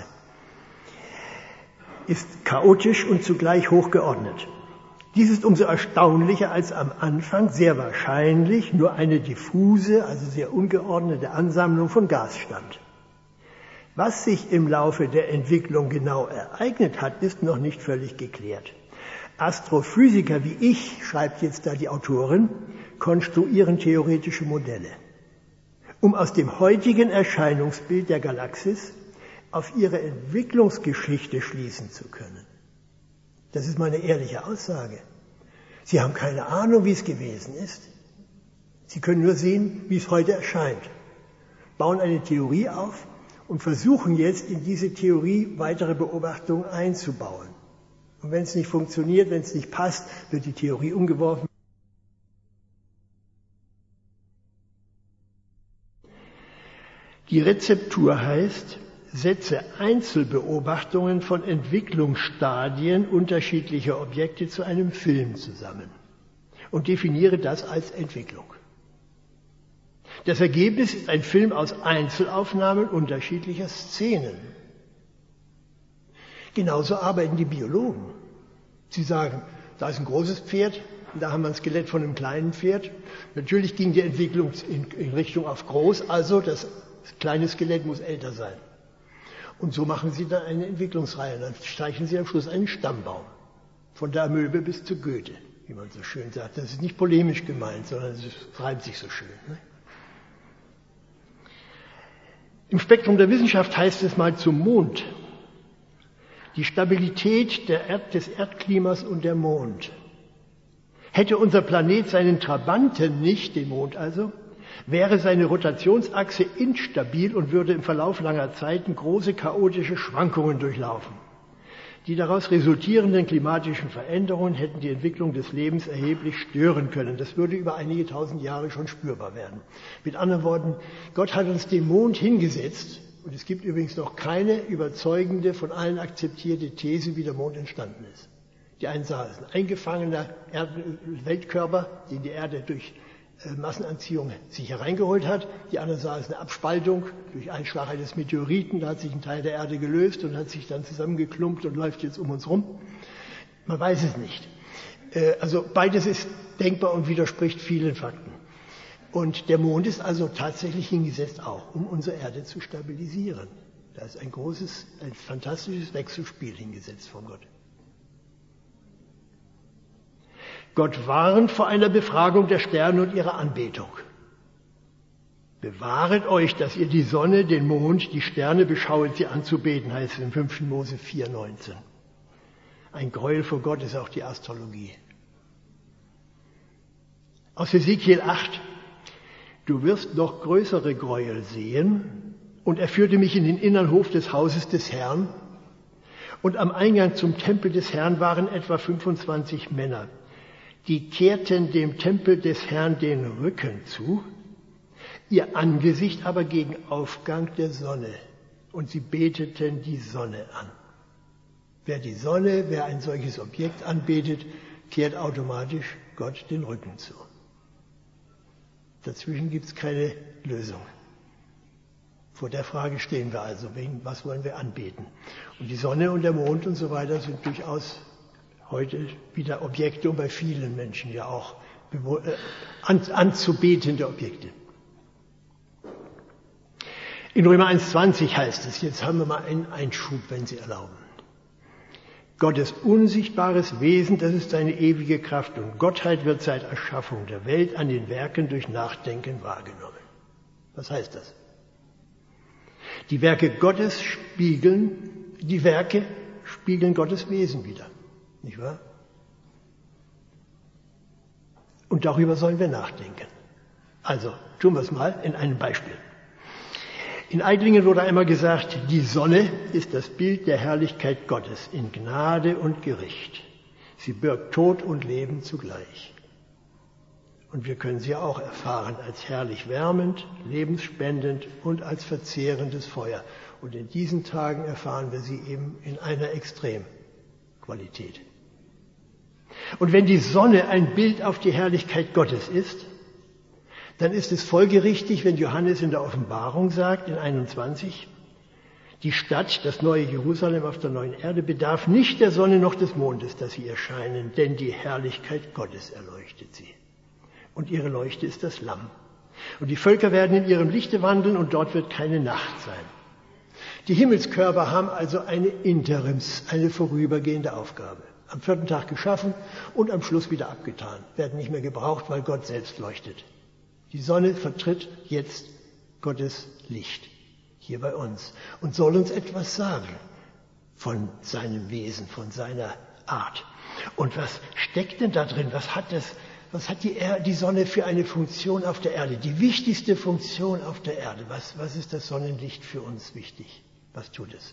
Speaker 1: ist chaotisch und zugleich hochgeordnet. Dies ist umso erstaunlicher, als am Anfang sehr wahrscheinlich nur eine diffuse, also sehr ungeordnete Ansammlung von Gas stand. Was sich im Laufe der Entwicklung genau ereignet hat, ist noch nicht völlig geklärt. Astrophysiker wie ich, schreibt jetzt da die Autorin, konstruieren theoretische Modelle, um aus dem heutigen Erscheinungsbild der Galaxis auf ihre Entwicklungsgeschichte schließen zu können. Das ist meine ehrliche Aussage. Sie haben keine Ahnung, wie es gewesen ist. Sie können nur sehen, wie es heute erscheint, bauen eine Theorie auf und versuchen jetzt in diese Theorie weitere Beobachtungen einzubauen. Und wenn es nicht funktioniert, wenn es nicht passt, wird die Theorie umgeworfen. Die Rezeptur heißt, setze Einzelbeobachtungen von Entwicklungsstadien unterschiedlicher Objekte zu einem Film zusammen und definiere das als Entwicklung. Das Ergebnis ist ein Film aus Einzelaufnahmen unterschiedlicher Szenen. Genauso arbeiten die Biologen. Sie sagen, da ist ein großes Pferd, da haben wir ein Skelett von einem kleinen Pferd. Natürlich ging die Entwicklung in, in Richtung auf groß, also das kleine Skelett muss älter sein. Und so machen sie dann eine Entwicklungsreihe. Dann streichen sie am Schluss einen Stammbaum. Von der Amöbe bis zu Goethe, wie man so schön sagt. Das ist nicht polemisch gemeint, sondern es reimt sich so schön. Ne? Im Spektrum der Wissenschaft heißt es mal zum Mond. Die Stabilität der Erd, des Erdklimas und der Mond. Hätte unser Planet seinen Trabanten nicht, den Mond also, wäre seine Rotationsachse instabil und würde im Verlauf langer Zeiten große chaotische Schwankungen durchlaufen. Die daraus resultierenden klimatischen Veränderungen hätten die Entwicklung des Lebens erheblich stören können. Das würde über einige tausend Jahre schon spürbar werden. Mit anderen Worten, Gott hat uns den Mond hingesetzt. Und es gibt übrigens noch keine überzeugende, von allen akzeptierte These, wie der Mond entstanden ist. Die einen sagen, es ist ein eingefangener Erd- Weltkörper, den die Erde durch äh, Massenanziehung sich hereingeholt hat. Die anderen sagen, es ist eine Abspaltung durch Einschlag eines Meteoriten. Da hat sich ein Teil der Erde gelöst und hat sich dann zusammengeklumpt und läuft jetzt um uns rum. Man weiß es nicht. Äh, also beides ist denkbar und widerspricht vielen Fakten. Und der Mond ist also tatsächlich hingesetzt auch, um unsere Erde zu stabilisieren. Da ist ein großes, ein fantastisches Wechselspiel hingesetzt von Gott. Gott warnt vor einer Befragung der Sterne und ihrer Anbetung. Bewahret euch, dass ihr die Sonne, den Mond, die Sterne beschauet, sie anzubeten, heißt es im fünften Mose vier neunzehn. Ein Gräuel vor Gott ist auch die Astrologie. Aus Hesekiel acht. Du wirst noch größere Gräuel sehen. Und er führte mich in den inneren Hof des Hauses des Herrn. Und am Eingang zum Tempel des Herrn waren etwa fünfundzwanzig Männer. Die kehrten dem Tempel des Herrn den Rücken zu. ihr Angesicht aber gegen Aufgang der Sonne. Und sie beteten die Sonne an. Wer die Sonne, wer ein solches Objekt anbetet, kehrt automatisch Gott den Rücken zu. Dazwischen gibt es keine Lösung. Vor der Frage stehen wir also, was wollen wir anbeten? Und die Sonne und der Mond und so weiter sind durchaus heute wieder Objekte und bei vielen Menschen ja auch an, anzubetende Objekte. In Römer eins zwanzig heißt es, jetzt haben wir mal einen Einschub, wenn Sie erlauben. Gottes unsichtbares Wesen, das ist seine ewige Kraft und Gottheit wird seit Erschaffung der Welt an den Werken durch Nachdenken wahrgenommen. Was heißt das? Die Werke Gottes spiegeln, die Werke spiegeln Gottes Wesen wider, nicht wahr? Und darüber sollen wir nachdenken. Also, tun wir es mal in einem Beispiel. In Eidlingen wurde einmal gesagt, die Sonne ist das Bild der Herrlichkeit Gottes in Gnade und Gericht. Sie birgt Tod und Leben zugleich. Und wir können sie auch erfahren als herrlich wärmend, lebensspendend und als verzehrendes Feuer. Und in diesen Tagen erfahren wir sie eben in einer Extremqualität. Und wenn die Sonne ein Bild auf die Herrlichkeit Gottes ist, dann ist es folgerichtig, wenn Johannes in der Offenbarung sagt, in einundzwanzig, die Stadt, das neue Jerusalem auf der neuen Erde, bedarf nicht der Sonne noch des Mondes, dass sie erscheinen, denn die Herrlichkeit Gottes erleuchtet sie. Und ihre Leuchte ist das Lamm. Und die Völker werden in ihrem Lichte wandeln und dort wird keine Nacht sein. Die Himmelskörper haben also eine Interims, eine vorübergehende Aufgabe. Am vierten Tag geschaffen und am Schluss wieder abgetan. Werden nicht mehr gebraucht, weil Gott selbst leuchtet. Die Sonne vertritt jetzt Gottes Licht hier bei uns und soll uns etwas sagen von seinem Wesen, von seiner Art. Und was steckt denn da drin? Was hat das, was hat die, er- die Sonne für eine Funktion auf der Erde? Die wichtigste Funktion auf der Erde. Was, was ist das Sonnenlicht für uns wichtig? Was tut es?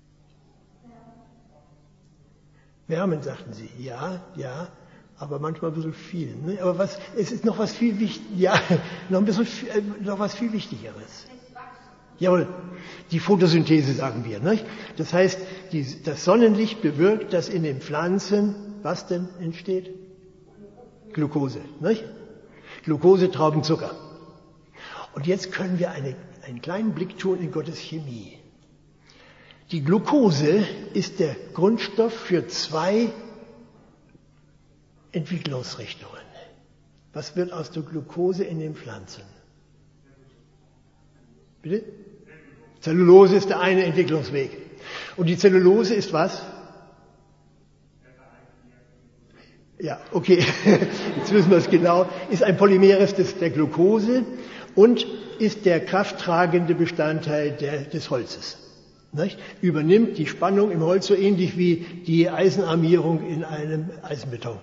Speaker 1: Wärmen, sagten Sie. Ja, ja. Aber manchmal ein bisschen viel. Ne? Aber was, es ist noch was viel wichtigeres. Ja, noch ein bisschen, äh, noch was viel Wichtigeres. Jawohl. Die Photosynthese sagen wir, nicht? Das heißt, die, das Sonnenlicht bewirkt, dass in den Pflanzen, was denn entsteht? Glucose, nicht? Glucose, Traubenzucker. Und jetzt können wir eine, einen kleinen Blick tun in Gottes Chemie. Die Glucose ist der Grundstoff für zwei Entwicklungsrichtungen. Was wird aus der Glucose in den Pflanzen? Bitte? Zellulose ist der eine Entwicklungsweg. Und die Zellulose ist was? Ja, okay, jetzt wissen wir es genau. Ist ein Polymeres des, der Glucose und ist der krafttragende Bestandteil der, des Holzes. Nicht? Übernimmt die Spannung im Holz so ähnlich wie die Eisenarmierung in einem Eisenbeton.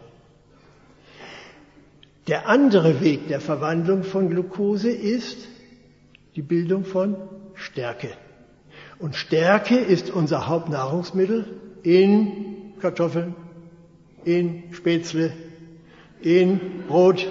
Speaker 1: Der andere Weg der Verwandlung von Glucose ist die Bildung von Stärke. Und Stärke ist unser Hauptnahrungsmittel in Kartoffeln, in Spätzle, in Brot.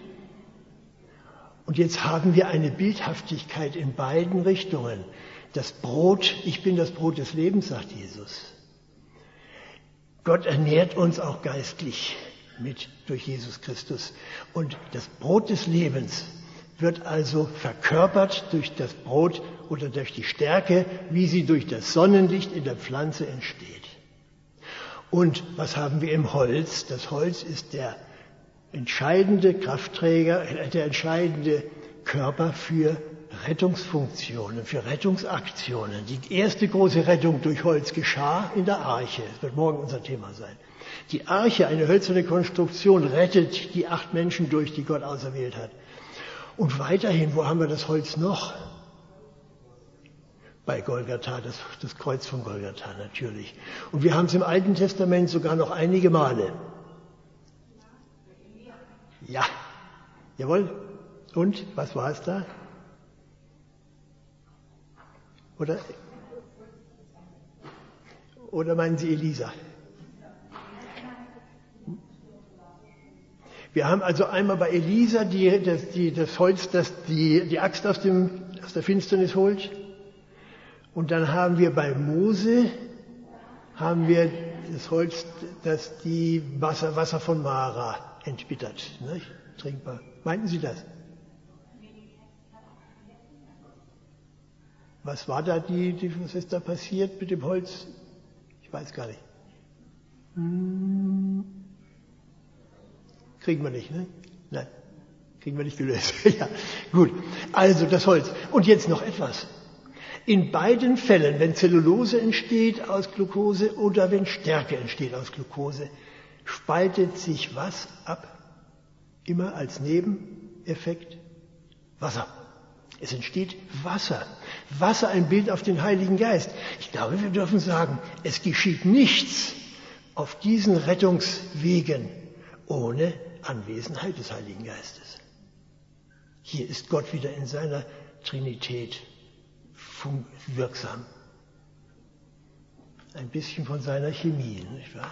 Speaker 1: Und jetzt haben wir eine Bildhaftigkeit in beiden Richtungen. Das Brot, ich bin das Brot des Lebens, sagt Jesus. Gott ernährt uns auch geistlich mit durch Jesus Christus. Und das Brot des Lebens wird also verkörpert durch das Brot oder durch die Stärke, wie sie durch das Sonnenlicht in der Pflanze entsteht. Und was haben wir im Holz? Das Holz ist der entscheidende Kraftträger, der entscheidende Körper für Rettungsfunktionen, für Rettungsaktionen. Die erste große Rettung durch Holz geschah in der Arche. Das wird morgen unser Thema sein. Die Arche, eine hölzerne Konstruktion, rettet die acht Menschen durch, die Gott auserwählt hat. Und weiterhin, wo haben wir das Holz noch? Bei Golgatha, das, das Kreuz von Golgatha natürlich. Und wir haben es im Alten Testament sogar noch einige Male. Ja, jawohl. Und, was war es da? Oder, oder meinen Sie Elisa? Wir haben also einmal bei Elisa die, das, die, das Holz, das die, die Axt aus, dem, aus der Finsternis holt. Und dann haben wir bei Mose haben wir das Holz, das die Wasser, Wasser von Mara entbittert. Ne? Trinkbar. Meinten Sie das? Was war da die, die, was ist da passiert mit dem Holz? Ich weiß gar nicht. Hm. Kriegen wir nicht, ne? Nein. Kriegen wir nicht gelöst. Ja, gut. Also das Holz. Und jetzt noch etwas. In beiden Fällen, wenn Zellulose entsteht aus Glucose oder wenn Stärke entsteht aus Glucose, spaltet sich was ab? Immer als Nebeneffekt Wasser. Es entsteht Wasser. Wasser, ein Bild auf den Heiligen Geist. Ich glaube, wir dürfen sagen, es geschieht nichts auf diesen Rettungswegen ohne Anwesenheit des Heiligen Geistes. Hier ist Gott wieder in seiner Trinität wirksam. Ein bisschen von seiner Chemie, nicht wahr?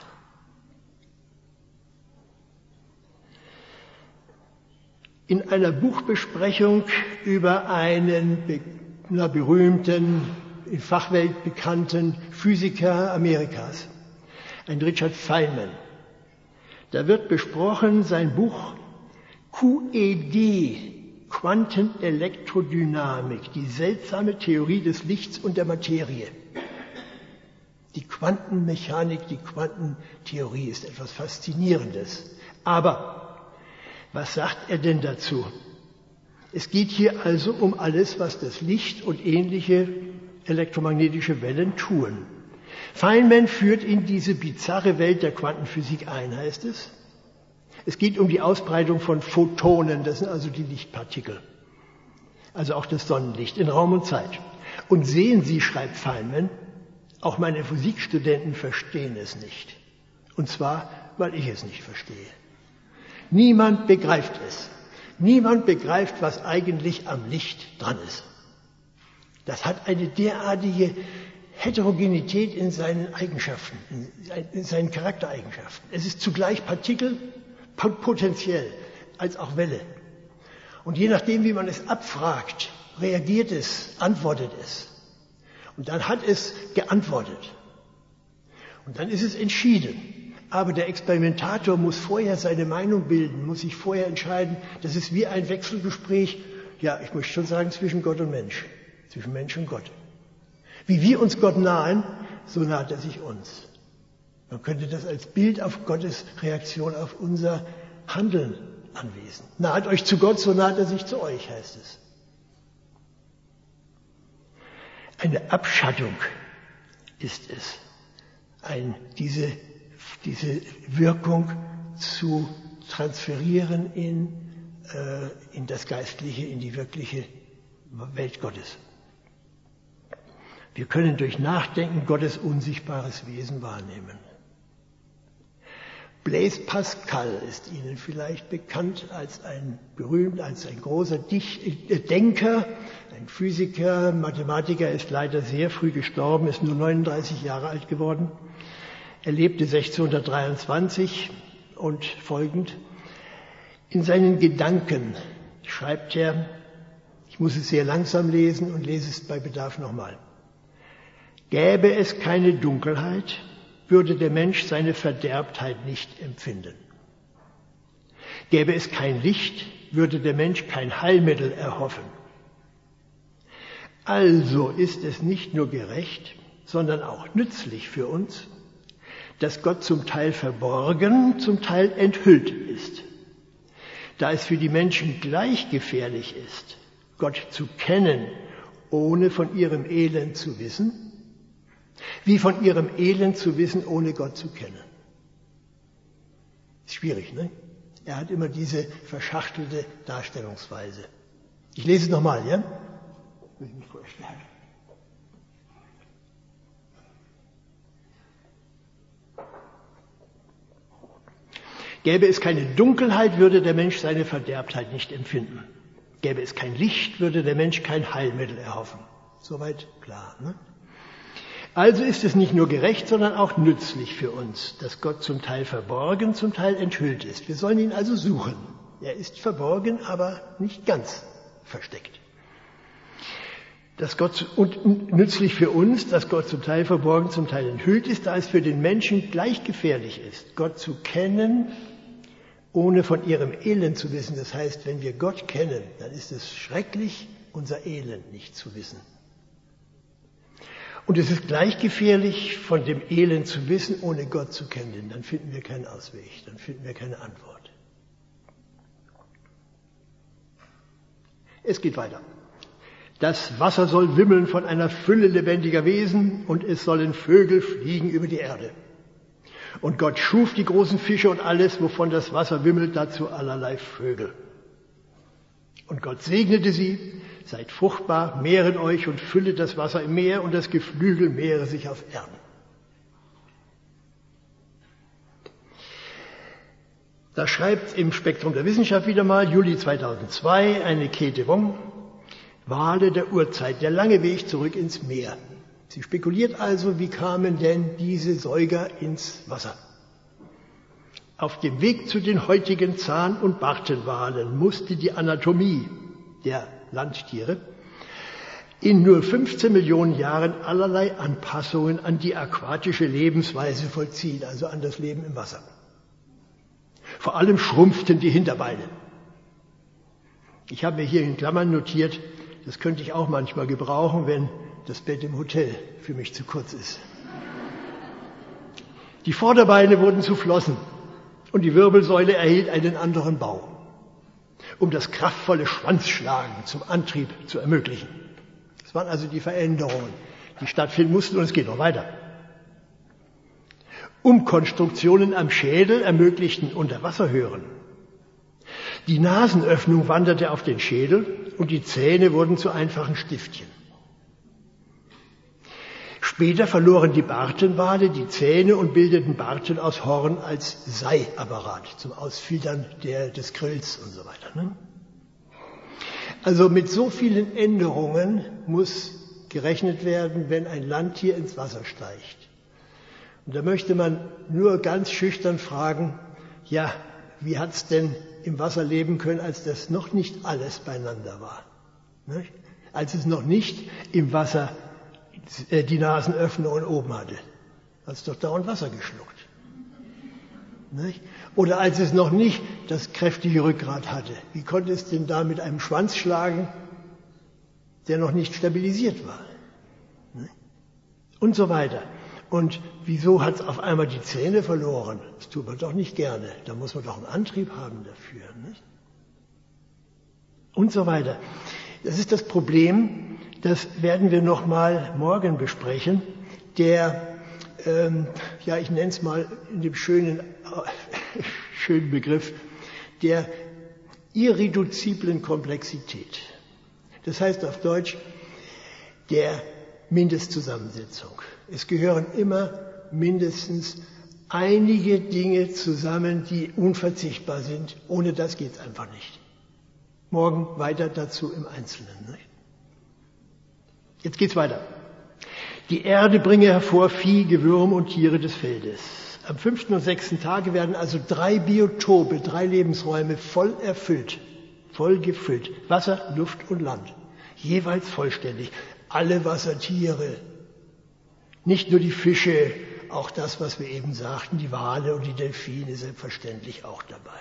Speaker 1: In einer Buchbesprechung über einen na, berühmten, in Fachwelt bekannten Physiker Amerikas, ein Richard Feynman, da wird besprochen sein Buch Q E D, Quantenelektrodynamik, die seltsame Theorie des Lichts und der Materie. Die Quantenmechanik, die Quantentheorie ist etwas Faszinierendes. Aber was sagt er denn dazu? Es geht hier also um alles, was das Licht und ähnliche elektromagnetische Wellen tun. Feynman führt in diese bizarre Welt der Quantenphysik ein, heißt es. Es geht um die Ausbreitung von Photonen, das sind also die Lichtpartikel, also auch das Sonnenlicht in Raum und Zeit. Und sehen Sie, schreibt Feynman, auch meine Physikstudenten verstehen es nicht. Und zwar, weil ich es nicht verstehe. Niemand begreift es. Niemand begreift, was eigentlich am Licht dran ist. Das hat eine derartige Heterogenität in seinen Eigenschaften, in seinen Charaktereigenschaften. Es ist zugleich Partikel, potenziell, als auch Welle. Und je nachdem, wie man es abfragt, reagiert es, antwortet es. Und dann hat es geantwortet. Und dann ist es entschieden. Aber der Experimentator muss vorher seine Meinung bilden, muss sich vorher entscheiden. Das ist wie ein Wechselgespräch, ja, ich möchte schon sagen, zwischen Gott und Mensch, zwischen Mensch und Gott. Wie wir uns Gott nahen, so naht er sich uns. Man könnte das als Bild auf Gottes Reaktion auf unser Handeln anwesen. Naht euch zu Gott, so naht er sich zu euch, heißt es. Eine Abschattung ist es, ein, diese, diese Wirkung zu transferieren in, äh, in das Geistliche, in die wirkliche Welt Gottes. Wir können durch Nachdenken Gottes unsichtbares Wesen wahrnehmen. Blaise Pascal ist Ihnen vielleicht bekannt als ein berühmt, als ein großer Dich- äh, Denker, ein Physiker, Mathematiker, ist leider sehr früh gestorben, ist nur neununddreißig Jahre alt geworden. Er lebte sechzehnhundertdreiundzwanzig und folgend. In seinen Gedanken schreibt er, ich muss es sehr langsam lesen und lese es bei Bedarf nochmal. Gäbe es keine Dunkelheit, würde der Mensch seine Verderbtheit nicht empfinden. Gäbe es kein Licht, würde der Mensch kein Heilmittel erhoffen. Also ist es nicht nur gerecht, sondern auch nützlich für uns, dass Gott zum Teil verborgen, zum Teil enthüllt ist. Da es für die Menschen gleich gefährlich ist, Gott zu kennen, ohne von ihrem Elend zu wissen, wie von ihrem Elend zu wissen, ohne Gott zu kennen. Ist schwierig, ne? Er hat immer diese verschachtelte Darstellungsweise. Ich lese es nochmal, ja? Will ich mich vorstellen. Gäbe es keine Dunkelheit, würde der Mensch seine Verderbtheit nicht empfinden. Gäbe es kein Licht, würde der Mensch kein Heilmittel erhoffen. Soweit klar, ne? Also ist es nicht nur gerecht, sondern auch nützlich für uns, dass Gott zum Teil verborgen, zum Teil enthüllt ist. Wir sollen ihn also suchen. Er ist verborgen, aber nicht ganz versteckt. Dass Gott, und nützlich für uns, dass Gott zum Teil verborgen, zum Teil enthüllt ist, da es für den Menschen gleich gefährlich ist, Gott zu kennen, ohne von ihrem Elend zu wissen. Das heißt, wenn wir Gott kennen, dann ist es schrecklich, unser Elend nicht zu wissen. Und es ist gleich gefährlich, von dem Elend zu wissen, ohne Gott zu kennen. Dann finden wir keinen Ausweg, dann finden wir keine Antwort. Es geht weiter. Das Wasser soll wimmeln von einer Fülle lebendiger Wesen und es sollen Vögel fliegen über die Erde. Und Gott schuf die großen Fische und alles, wovon das Wasser wimmelt, dazu allerlei Vögel. Und Gott segnete sie, seid fruchtbar, mehret euch und füllet das Wasser im Meer und das Geflügel mehre sich auf Erden. Da schreibt im Spektrum der Wissenschaft wieder mal, Juli zweitausendzwei, eine Käthe Wong, Wale der Urzeit, der lange Weg zurück ins Meer. Sie spekuliert also, wie kamen denn diese Säuger ins Wasser? Auf dem Weg zu den heutigen Zahn- und Bartenwalen musste die Anatomie der Landtiere in nur fünfzehn Millionen Jahren allerlei Anpassungen an die aquatische Lebensweise vollziehen, also an das Leben im Wasser. Vor allem schrumpften die Hinterbeine. Ich habe mir hier in Klammern notiert, das könnte ich auch manchmal gebrauchen, wenn das Bett im Hotel für mich zu kurz ist. Die Vorderbeine wurden zu Flossen und die Wirbelsäule erhielt einen anderen Bau, um das kraftvolle Schwanzschlagen zum Antrieb zu ermöglichen. Das waren also die Veränderungen, die stattfinden mussten, und es geht noch weiter. Umkonstruktionen am Schädel ermöglichten Unterwasserhören. Die Nasenöffnung wanderte auf den Schädel und die Zähne wurden zu einfachen Stiftchen. Später verloren die Bartenwale die Zähne und bildeten Barten aus Horn als Seiapparat zum Ausfiltern der, des Grills und so weiter. Ne? Also mit so vielen Änderungen muss gerechnet werden, wenn ein Landtier ins Wasser steigt. Und da möchte man nur ganz schüchtern fragen, ja, wie hat es denn im Wasser leben können, als das noch nicht alles beieinander war? Ne? Als es noch nicht im Wasser die Nasenöffnungen oben hatte. Hat es doch dauernd Wasser geschluckt. Nicht? Oder als es noch nicht das kräftige Rückgrat hatte. Wie konnte es denn da mit einem Schwanz schlagen, der noch nicht stabilisiert war? Nicht? Und so weiter. Und wieso hat es auf einmal die Zähne verloren? Das tut man doch nicht gerne. Da muss man doch einen Antrieb haben dafür. Nicht? Und so weiter. Das ist das Problem. Das werden wir noch mal morgen besprechen. Der, ähm, ja, ich nenne es mal in dem schönen, äh, schönen Begriff, der irreduziblen Komplexität. Das heißt auf Deutsch, der Mindestzusammensetzung. Es gehören immer mindestens einige Dinge zusammen, die unverzichtbar sind. Ohne das geht es einfach nicht. Morgen weiter dazu im Einzelnen. Nicht? Jetzt geht's weiter. Die Erde bringe hervor Vieh, Gewürm und Tiere des Feldes. Am fünften und sechsten Tage werden also drei Biotope, drei Lebensräume voll erfüllt, voll gefüllt. Wasser, Luft und Land. Jeweils vollständig. Alle Wassertiere. Nicht nur die Fische, auch das, was wir eben sagten, die Wale und die Delfine, selbstverständlich auch dabei.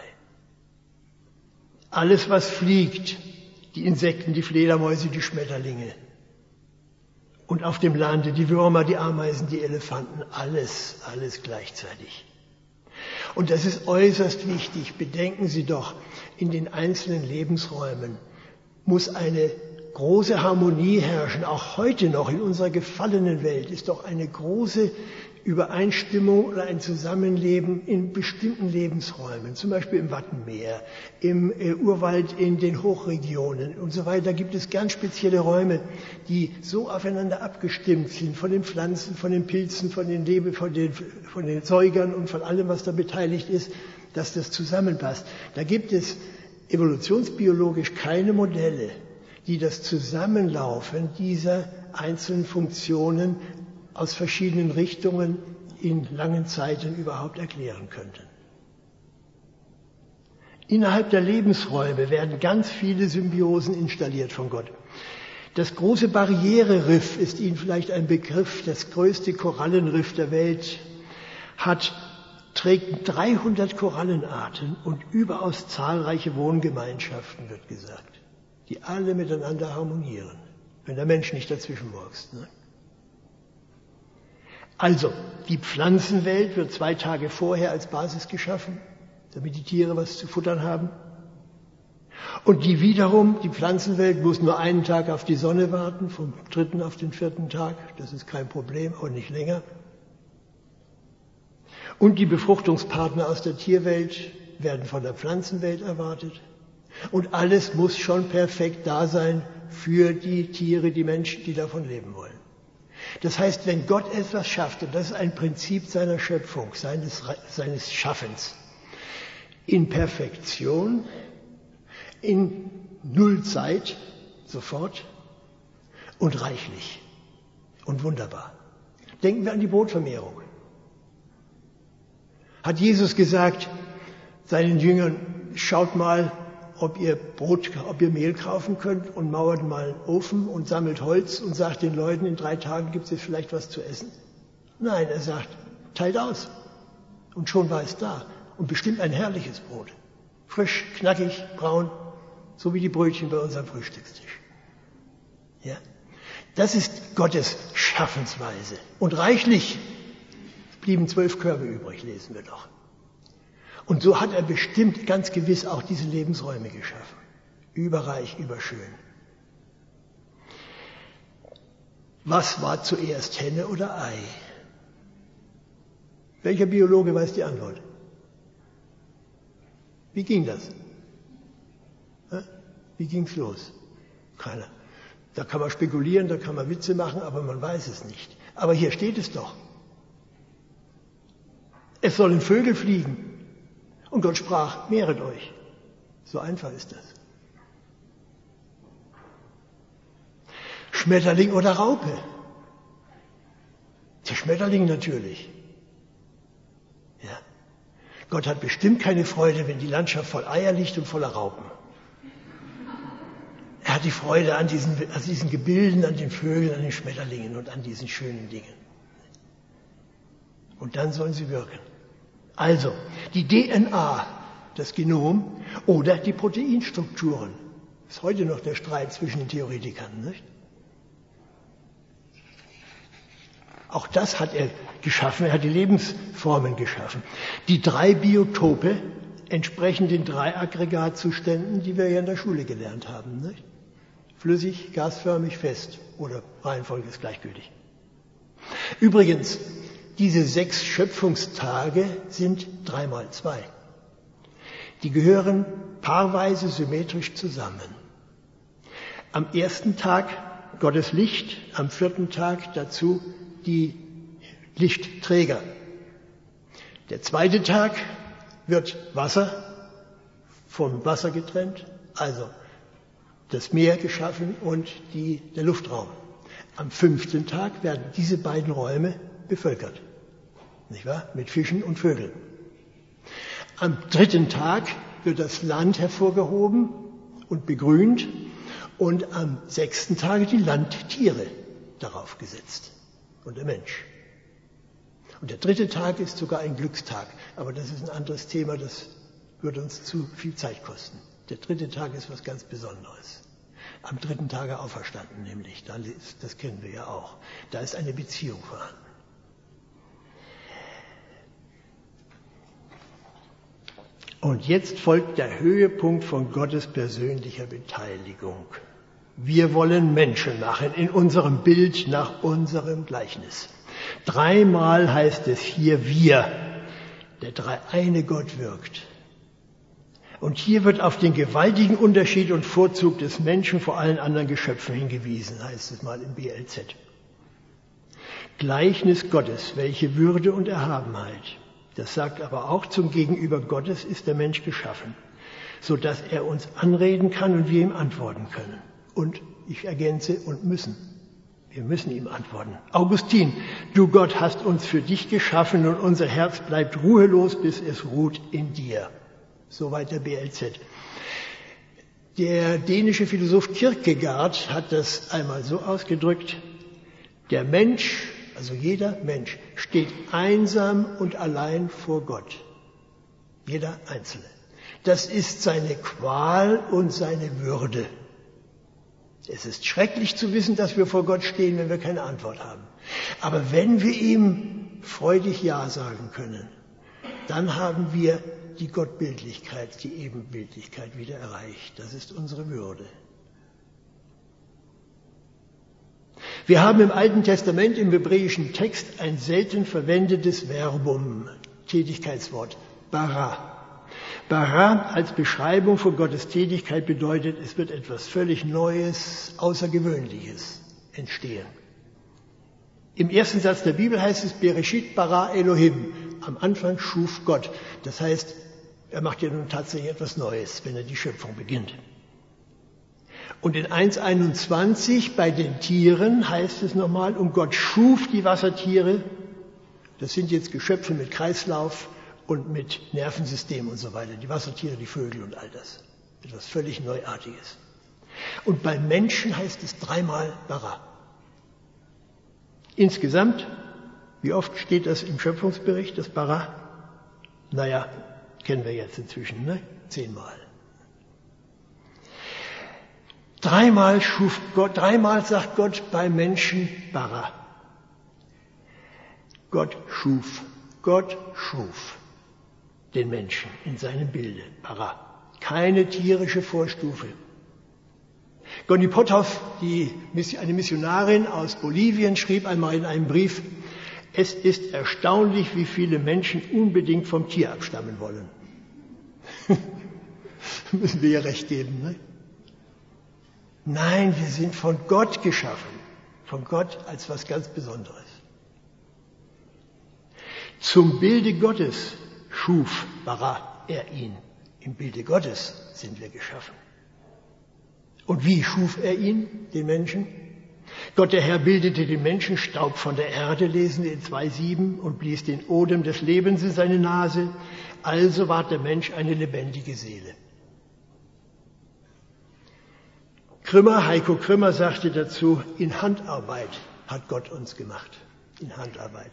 Speaker 1: Alles, was fliegt, die Insekten, die Fledermäuse, die Schmetterlinge. Und auf dem Lande die Würmer, die Ameisen, die Elefanten, alles, alles gleichzeitig. Und das ist äußerst wichtig. Bedenken Sie doch, in den einzelnen Lebensräumen muss eine große Harmonie herrschen. Auch heute noch in unserer gefallenen Welt ist doch eine große Übereinstimmung oder ein Zusammenleben in bestimmten Lebensräumen, zum Beispiel im Wattenmeer, im äh, Urwald in den Hochregionen und so weiter, gibt es ganz spezielle Räume, die so aufeinander abgestimmt sind, von den Pflanzen, von den Pilzen, von den Lebe, von den, von den Säugern und von allem, was da beteiligt ist, dass das zusammenpasst. Da gibt es evolutionsbiologisch keine Modelle, die das Zusammenlaufen dieser einzelnen Funktionen aus verschiedenen Richtungen in langen Zeiten überhaupt erklären könnten. Innerhalb der Lebensräume werden ganz viele Symbiosen installiert von Gott. Das große Barriereriff ist Ihnen vielleicht ein Begriff. Das größte Korallenriff der Welt hat, trägt dreihundert Korallenarten und überaus zahlreiche Wohngemeinschaften, wird gesagt, die alle miteinander harmonieren, wenn der Mensch nicht dazwischen murkst. Ne? Also, die Pflanzenwelt wird zwei Tage vorher als Basis geschaffen, damit die Tiere was zu futtern haben. Und die wiederum, die Pflanzenwelt muss nur einen Tag auf die Sonne warten, vom dritten auf den vierten Tag. Das ist kein Problem, auch nicht länger. Und die Befruchtungspartner aus der Tierwelt werden von der Pflanzenwelt erwartet. Und alles muss schon perfekt da sein für die Tiere, die Menschen, die davon leben wollen. Das heißt, wenn Gott etwas schafft, und das ist ein Prinzip seiner Schöpfung, seines, seines Schaffens, in Perfektion, in Nullzeit, sofort und reichlich und wunderbar. Denken wir an die Brotvermehrung. Hat Jesus gesagt seinen Jüngern, schaut mal, ob ihr Brot, ob ihr Mehl kaufen könnt und mauert mal einen Ofen und sammelt Holz und sagt den Leuten, in drei Tagen gibt es jetzt vielleicht was zu essen. Nein, er sagt, teilt aus. Und schon war es da. Und bestimmt ein herrliches Brot. Frisch, knackig, braun, so wie die Brötchen bei unserem Frühstückstisch. Ja? Das ist Gottes Schaffensweise. Und reichlich blieben zwölf Körbe übrig, lesen wir doch. Und so hat er bestimmt ganz gewiss auch diese Lebensräume geschaffen. Überreich, überschön. Was war zuerst, Henne oder Ei? Welcher Biologe weiß die Antwort? Wie ging das? Wie ging's los? Keiner. Da kann man spekulieren, da kann man Witze machen, aber man weiß es nicht. Aber hier steht es doch. Es sollen Vögel fliegen. Und Gott sprach, mehret euch. So einfach ist das. Schmetterling oder Raupe? Der Schmetterling natürlich. Ja. Gott hat bestimmt keine Freude, wenn die Landschaft voll Eier liegt und voller Raupen. Er hat die Freude an diesen, an diesen Gebilden, an den Vögeln, an den Schmetterlingen und an diesen schönen Dingen. Und dann sollen sie wirken. Also, die D N A, das Genom oder die Proteinstrukturen. Das ist heute noch der Streit zwischen den Theoretikern, nicht? Auch das hat er geschaffen, er hat die Lebensformen geschaffen. Die drei Biotope entsprechen den drei Aggregatzuständen, die wir ja in der Schule gelernt haben, nicht? Flüssig, gasförmig, fest oder Reihenfolge ist gleichgültig. Übrigens, diese sechs Schöpfungstage sind drei mal zwei. Die gehören paarweise symmetrisch zusammen. Am ersten Tag Gottes Licht, am vierten Tag dazu die Lichtträger. Der zweite Tag wird Wasser vom Wasser getrennt, also das Meer geschaffen und die, der Luftraum. Am fünften Tag werden diese beiden Räume bevölkert, nicht wahr? Mit Fischen und Vögeln. Am dritten Tag wird das Land hervorgehoben und begrünt und am sechsten Tag die Landtiere darauf gesetzt und der Mensch. Und der dritte Tag ist sogar ein Glückstag, aber das ist ein anderes Thema, das würde uns zu viel Zeit kosten. Der dritte Tag ist was ganz Besonderes. Am dritten Tage auferstanden nämlich, das kennen wir ja auch. Da ist eine Beziehung vorhanden. Und jetzt folgt der Höhepunkt von Gottes persönlicher Beteiligung. Wir wollen Menschen machen in unserem Bild nach unserem Gleichnis. Dreimal heißt es hier wir. Der dreieine Gott wirkt. Und hier wird auf den gewaltigen Unterschied und Vorzug des Menschen vor allen anderen Geschöpfen hingewiesen, heißt es mal im B L Z. Gleichnis Gottes, welche Würde und Erhabenheit. Das sagt aber auch, zum Gegenüber Gottes ist der Mensch geschaffen, so dass er uns anreden kann und wir ihm antworten können. Und ich ergänze, und müssen. Wir müssen ihm antworten. Augustin, du Gott hast uns für dich geschaffen und unser Herz bleibt ruhelos, bis es ruht in dir. Soweit der B L Z. Der dänische Philosoph Kierkegaard hat das einmal so ausgedrückt: Der Mensch, also jeder Mensch, steht einsam und allein vor Gott. Jeder Einzelne. Das ist seine Qual und seine Würde. Es ist schrecklich zu wissen, dass wir vor Gott stehen, wenn wir keine Antwort haben. Aber wenn wir ihm freudig Ja sagen können, dann haben wir die Gottbildlichkeit, die Ebenbildlichkeit wieder erreicht. Das ist unsere Würde. Wir haben im Alten Testament, im hebräischen Text, ein selten verwendetes Verbum, Tätigkeitswort, bara. Bara als Beschreibung von Gottes Tätigkeit bedeutet, es wird etwas völlig Neues, Außergewöhnliches entstehen. Im ersten Satz der Bibel heißt es, Bereshit bara Elohim, am Anfang schuf Gott. Das heißt, er macht ja nun tatsächlich etwas Neues, wenn er die Schöpfung beginnt. Und in eins einundzwanzig bei den Tieren heißt es nochmal, und Gott schuf die Wassertiere. Das sind jetzt Geschöpfe mit Kreislauf und mit Nervensystem und so weiter. Die Wassertiere, die Vögel und all das. Etwas völlig Neuartiges. Und beim Menschen heißt es dreimal bara. Insgesamt, wie oft steht das im Schöpfungsbericht, das bara? Naja, kennen wir jetzt inzwischen, ne? Zehnmal. Dreimal schuf Gott, dreimal sagt Gott beim Menschen bara. Gott schuf, Gott schuf den Menschen in seinem Bilde, bara. Keine tierische Vorstufe. Gonni Potthoff, die, eine Missionarin aus Bolivien, schrieb einmal in einem Brief, es ist erstaunlich, wie viele Menschen unbedingt vom Tier abstammen wollen. Müssen wir ihr recht geben, ne? Nein, wir sind von Gott geschaffen. Von Gott als was ganz Besonderes. Zum Bilde Gottes schuf, bara, er ihn. Im Bilde Gottes sind wir geschaffen. Und wie schuf er ihn, den Menschen? Gott der Herr bildete den Menschen Staub von der Erde, lesen wir in zwei sieben, und blies den Odem des Lebens in seine Nase. Also ward der Mensch eine lebendige Seele. Krümmer, Heiko Krümmer sagte dazu, in Handarbeit hat Gott uns gemacht. In Handarbeit.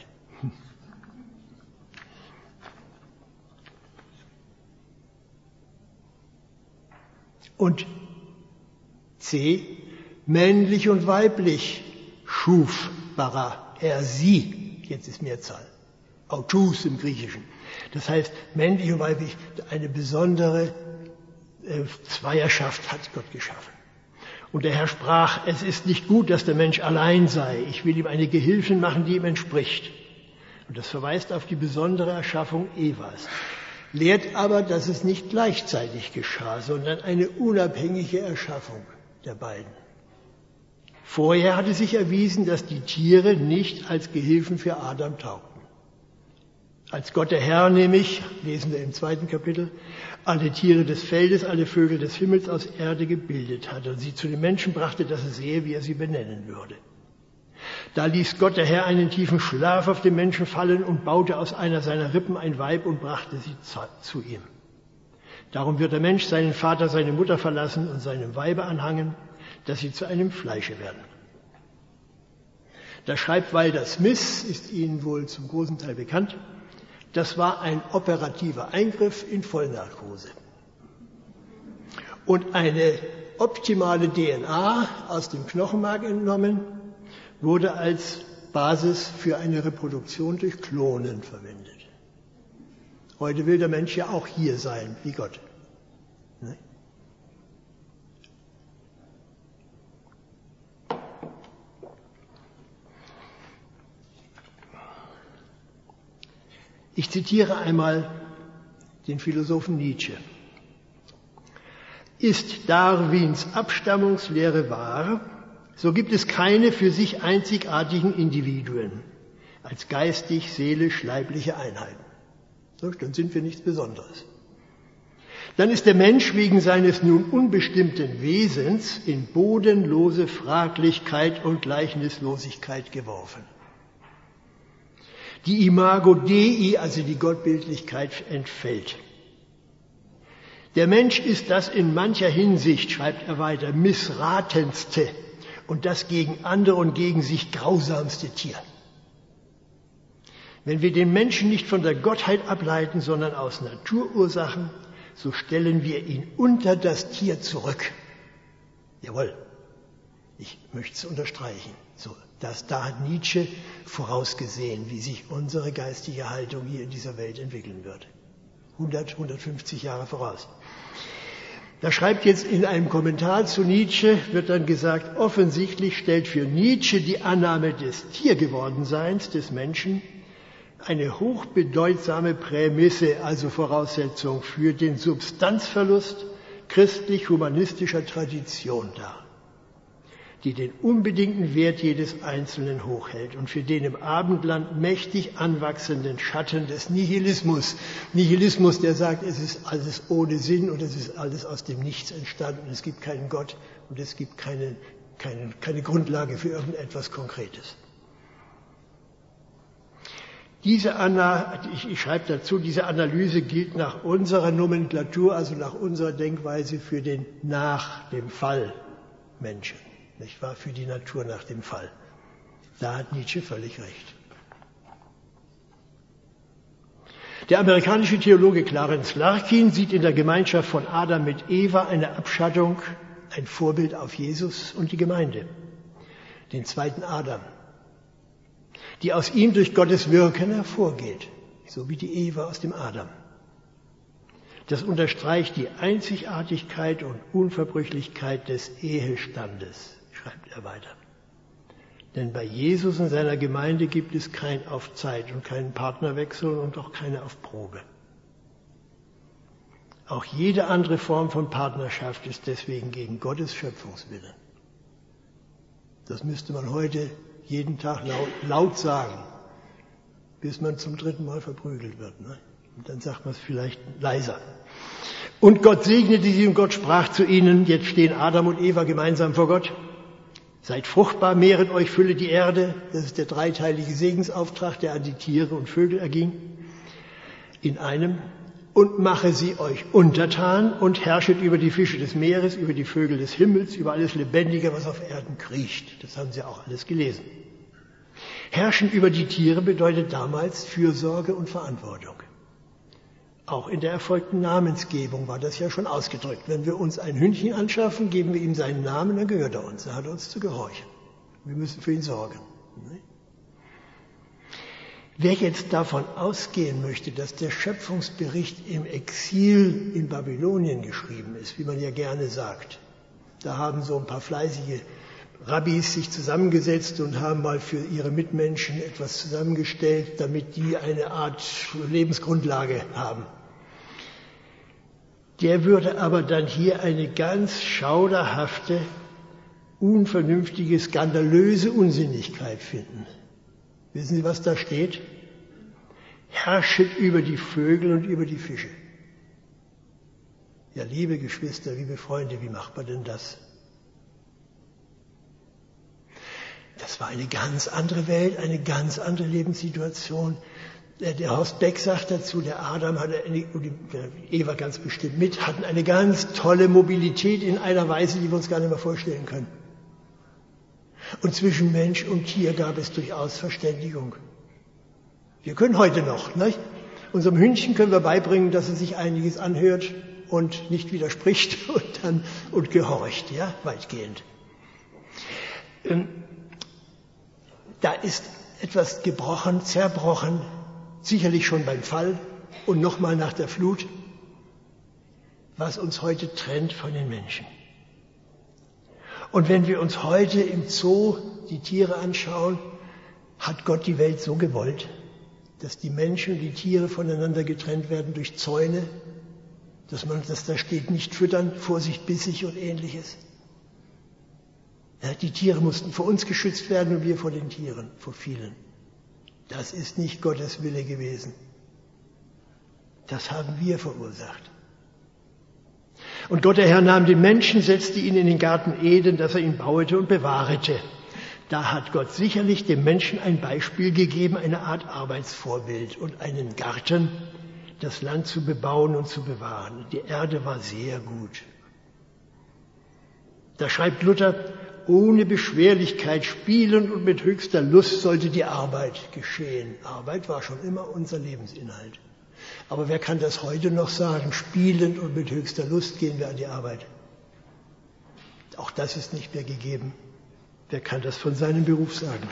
Speaker 1: Und C, männlich und weiblich schuf, bara, er sie, jetzt ist Mehrzahl, autus im Griechischen. Das heißt, männlich und weiblich, eine besondere äh, Zweierschaft hat Gott geschaffen. Und der Herr sprach, es ist nicht gut, dass der Mensch allein sei. Ich will ihm eine Gehilfin machen, die ihm entspricht. Und das verweist auf die besondere Erschaffung Evas. Lehrt aber, dass es nicht gleichzeitig geschah, sondern eine unabhängige Erschaffung der beiden. Vorher hatte sich erwiesen, dass die Tiere nicht als Gehilfen für Adam taugten. Als Gott der Herr nämlich, lesen wir im zweiten Kapitel, alle Tiere des Feldes, alle Vögel des Himmels aus Erde gebildet hatte und sie zu den Menschen brachte, dass er sehe, wie er sie benennen würde. Da ließ Gott der Herr einen tiefen Schlaf auf den Menschen fallen und baute aus einer seiner Rippen ein Weib und brachte sie zu ihm. Darum wird der Mensch seinen Vater, seine Mutter verlassen und seinem Weibe anhangen, dass sie zu einem Fleische werden. Da schreibt Wilder Smith, ist Ihnen wohl zum großen Teil bekannt, das war ein operativer Eingriff in Vollnarkose. Und eine optimale D N A aus dem Knochenmark entnommen, wurde als Basis für eine Reproduktion durch Klonen verwendet. Heute will der Mensch ja auch hier sein, wie Gott. Ne? Ich zitiere einmal den Philosophen Nietzsche. Ist Darwins Abstammungslehre wahr, so gibt es keine für sich einzigartigen Individuen als geistig, seelisch, leibliche Einheiten. So, dann sind wir nichts Besonderes. dann ist der Mensch wegen seines nun unbestimmten Wesens in bodenlose Fraglichkeit und Gleichnislosigkeit geworfen. Die Imago Dei, also die Gottbildlichkeit, entfällt. Der Mensch ist das in mancher Hinsicht, schreibt er weiter, missratenste und das gegen andere und gegen sich grausamste Tier. Wenn wir den Menschen nicht von der Gottheit ableiten, sondern aus Naturursachen, so stellen wir ihn unter das Tier zurück. Jawohl, ich möchte es unterstreichen. So, das, da hat Nietzsche vorausgesehen, wie sich unsere geistige Haltung hier in dieser Welt entwickeln wird. hundert, hundertfünfzig Jahre voraus. Da schreibt jetzt in einem Kommentar zu Nietzsche, wird dann gesagt, offensichtlich stellt für Nietzsche die Annahme des Tiergewordenseins des Menschen eine hochbedeutsame Prämisse, also Voraussetzung für den Substanzverlust christlich-humanistischer Tradition dar, die den unbedingten Wert jedes Einzelnen hochhält und für den im Abendland mächtig anwachsenden Schatten des Nihilismus. Nihilismus, der sagt, es ist alles ohne Sinn und es ist alles aus dem Nichts entstanden, es gibt keinen Gott und es gibt keine, keine, keine Grundlage für irgendetwas Konkretes. Diese Anna, ich, ich schreibe dazu, diese Analyse gilt nach unserer Nomenklatur, also nach unserer Denkweise für den nach dem Fall Menschen. Nicht wahr? Für die Natur nach dem Fall. Da hat Nietzsche völlig recht. Der amerikanische Theologe Clarence Larkin sieht in der Gemeinschaft von Adam mit Eva eine Abschattung, ein Vorbild auf Jesus und die Gemeinde, den zweiten Adam, die aus ihm durch Gottes Wirken hervorgeht, so wie die Eva aus dem Adam. Das unterstreicht die Einzigartigkeit und Unverbrüchlichkeit des Ehestandes, schreibt er weiter. Denn bei Jesus und seiner Gemeinde gibt es kein auf Zeit und keinen Partnerwechsel und auch keine auf Probe. Auch jede andere Form von Partnerschaft ist deswegen gegen Gottes Schöpfungswille. Das müsste man heute jeden Tag laut, laut sagen, bis man zum dritten Mal verprügelt wird. Ne? Und dann sagt man es vielleicht leiser. Und Gott segnete sie und Gott sprach zu ihnen, jetzt stehen Adam und Eva gemeinsam vor Gott. Seid fruchtbar, mehret euch, füllet die Erde. Das ist der dreiteilige Segensauftrag, der an die Tiere und Vögel erging. In einem. Und mache sie euch untertan und herrschet über die Fische des Meeres, über die Vögel des Himmels, über alles Lebendige, was auf Erden kriecht. Das haben Sie auch alles gelesen. Herrschen über die Tiere bedeutet damals Fürsorge und Verantwortung. Auch in der erfolgten Namensgebung war das ja schon ausgedrückt. Wenn wir uns ein Hündchen anschaffen, geben wir ihm seinen Namen, dann gehört er uns. Er hat uns zu gehorchen. Wir müssen für ihn sorgen. Wer jetzt davon ausgehen möchte, dass der Schöpfungsbericht im Exil in Babylonien geschrieben ist, wie man ja gerne sagt, da haben so ein paar fleißige Rabbis sich zusammengesetzt und haben mal für ihre Mitmenschen etwas zusammengestellt, damit die eine Art Lebensgrundlage haben. Der würde aber dann hier eine ganz schauderhafte, unvernünftige, skandalöse Unsinnigkeit finden. Wissen Sie, was da steht? Herrschet über die Vögel und über die Fische. Ja, liebe Geschwister, liebe Freunde, wie macht man denn das? Das war eine ganz andere Welt, eine ganz andere Lebenssituation. Der, der Horst Beck sagt dazu, der Adam hatte eine, und die Eva ganz bestimmt mit, hatten eine ganz tolle Mobilität in einer Weise, die wir uns gar nicht mehr vorstellen können. Und zwischen Mensch und Tier gab es durchaus Verständigung. Wir können heute noch, nicht? Unserem Hündchen können wir beibringen, dass es sich einiges anhört und nicht widerspricht und dann und gehorcht, ja, weitgehend. Ähm, da ist etwas gebrochen, zerbrochen, sicherlich schon beim Fall und nochmal nach der Flut, was uns heute trennt von den Menschen. Und wenn wir uns heute im Zoo die Tiere anschauen, hat Gott die Welt so gewollt, dass die Menschen und die Tiere voneinander getrennt werden durch Zäune, dass man, dass da steht, nicht füttern, Vorsicht, bissig und ähnliches. Ja, die Tiere mussten vor uns geschützt werden und wir vor den Tieren, vor vielen. Das ist nicht Gottes Wille gewesen. Das haben wir verursacht. Und Gott, der Herr, nahm den Menschen, setzte ihn in den Garten Eden, dass er ihn bauete und bewahrete. Da hat Gott sicherlich dem Menschen ein Beispiel gegeben, eine Art Arbeitsvorbild und einen Garten, das Land zu bebauen und zu bewahren. Die Erde war sehr gut. Da schreibt Luther, ohne Beschwerlichkeit, spielend und mit höchster Lust sollte die Arbeit geschehen. Arbeit war schon immer unser Lebensinhalt. Aber wer kann das heute noch sagen? Spielend und mit höchster Lust gehen wir an die Arbeit. Auch das ist nicht mehr gegeben. Wer kann das von seinem Beruf sagen?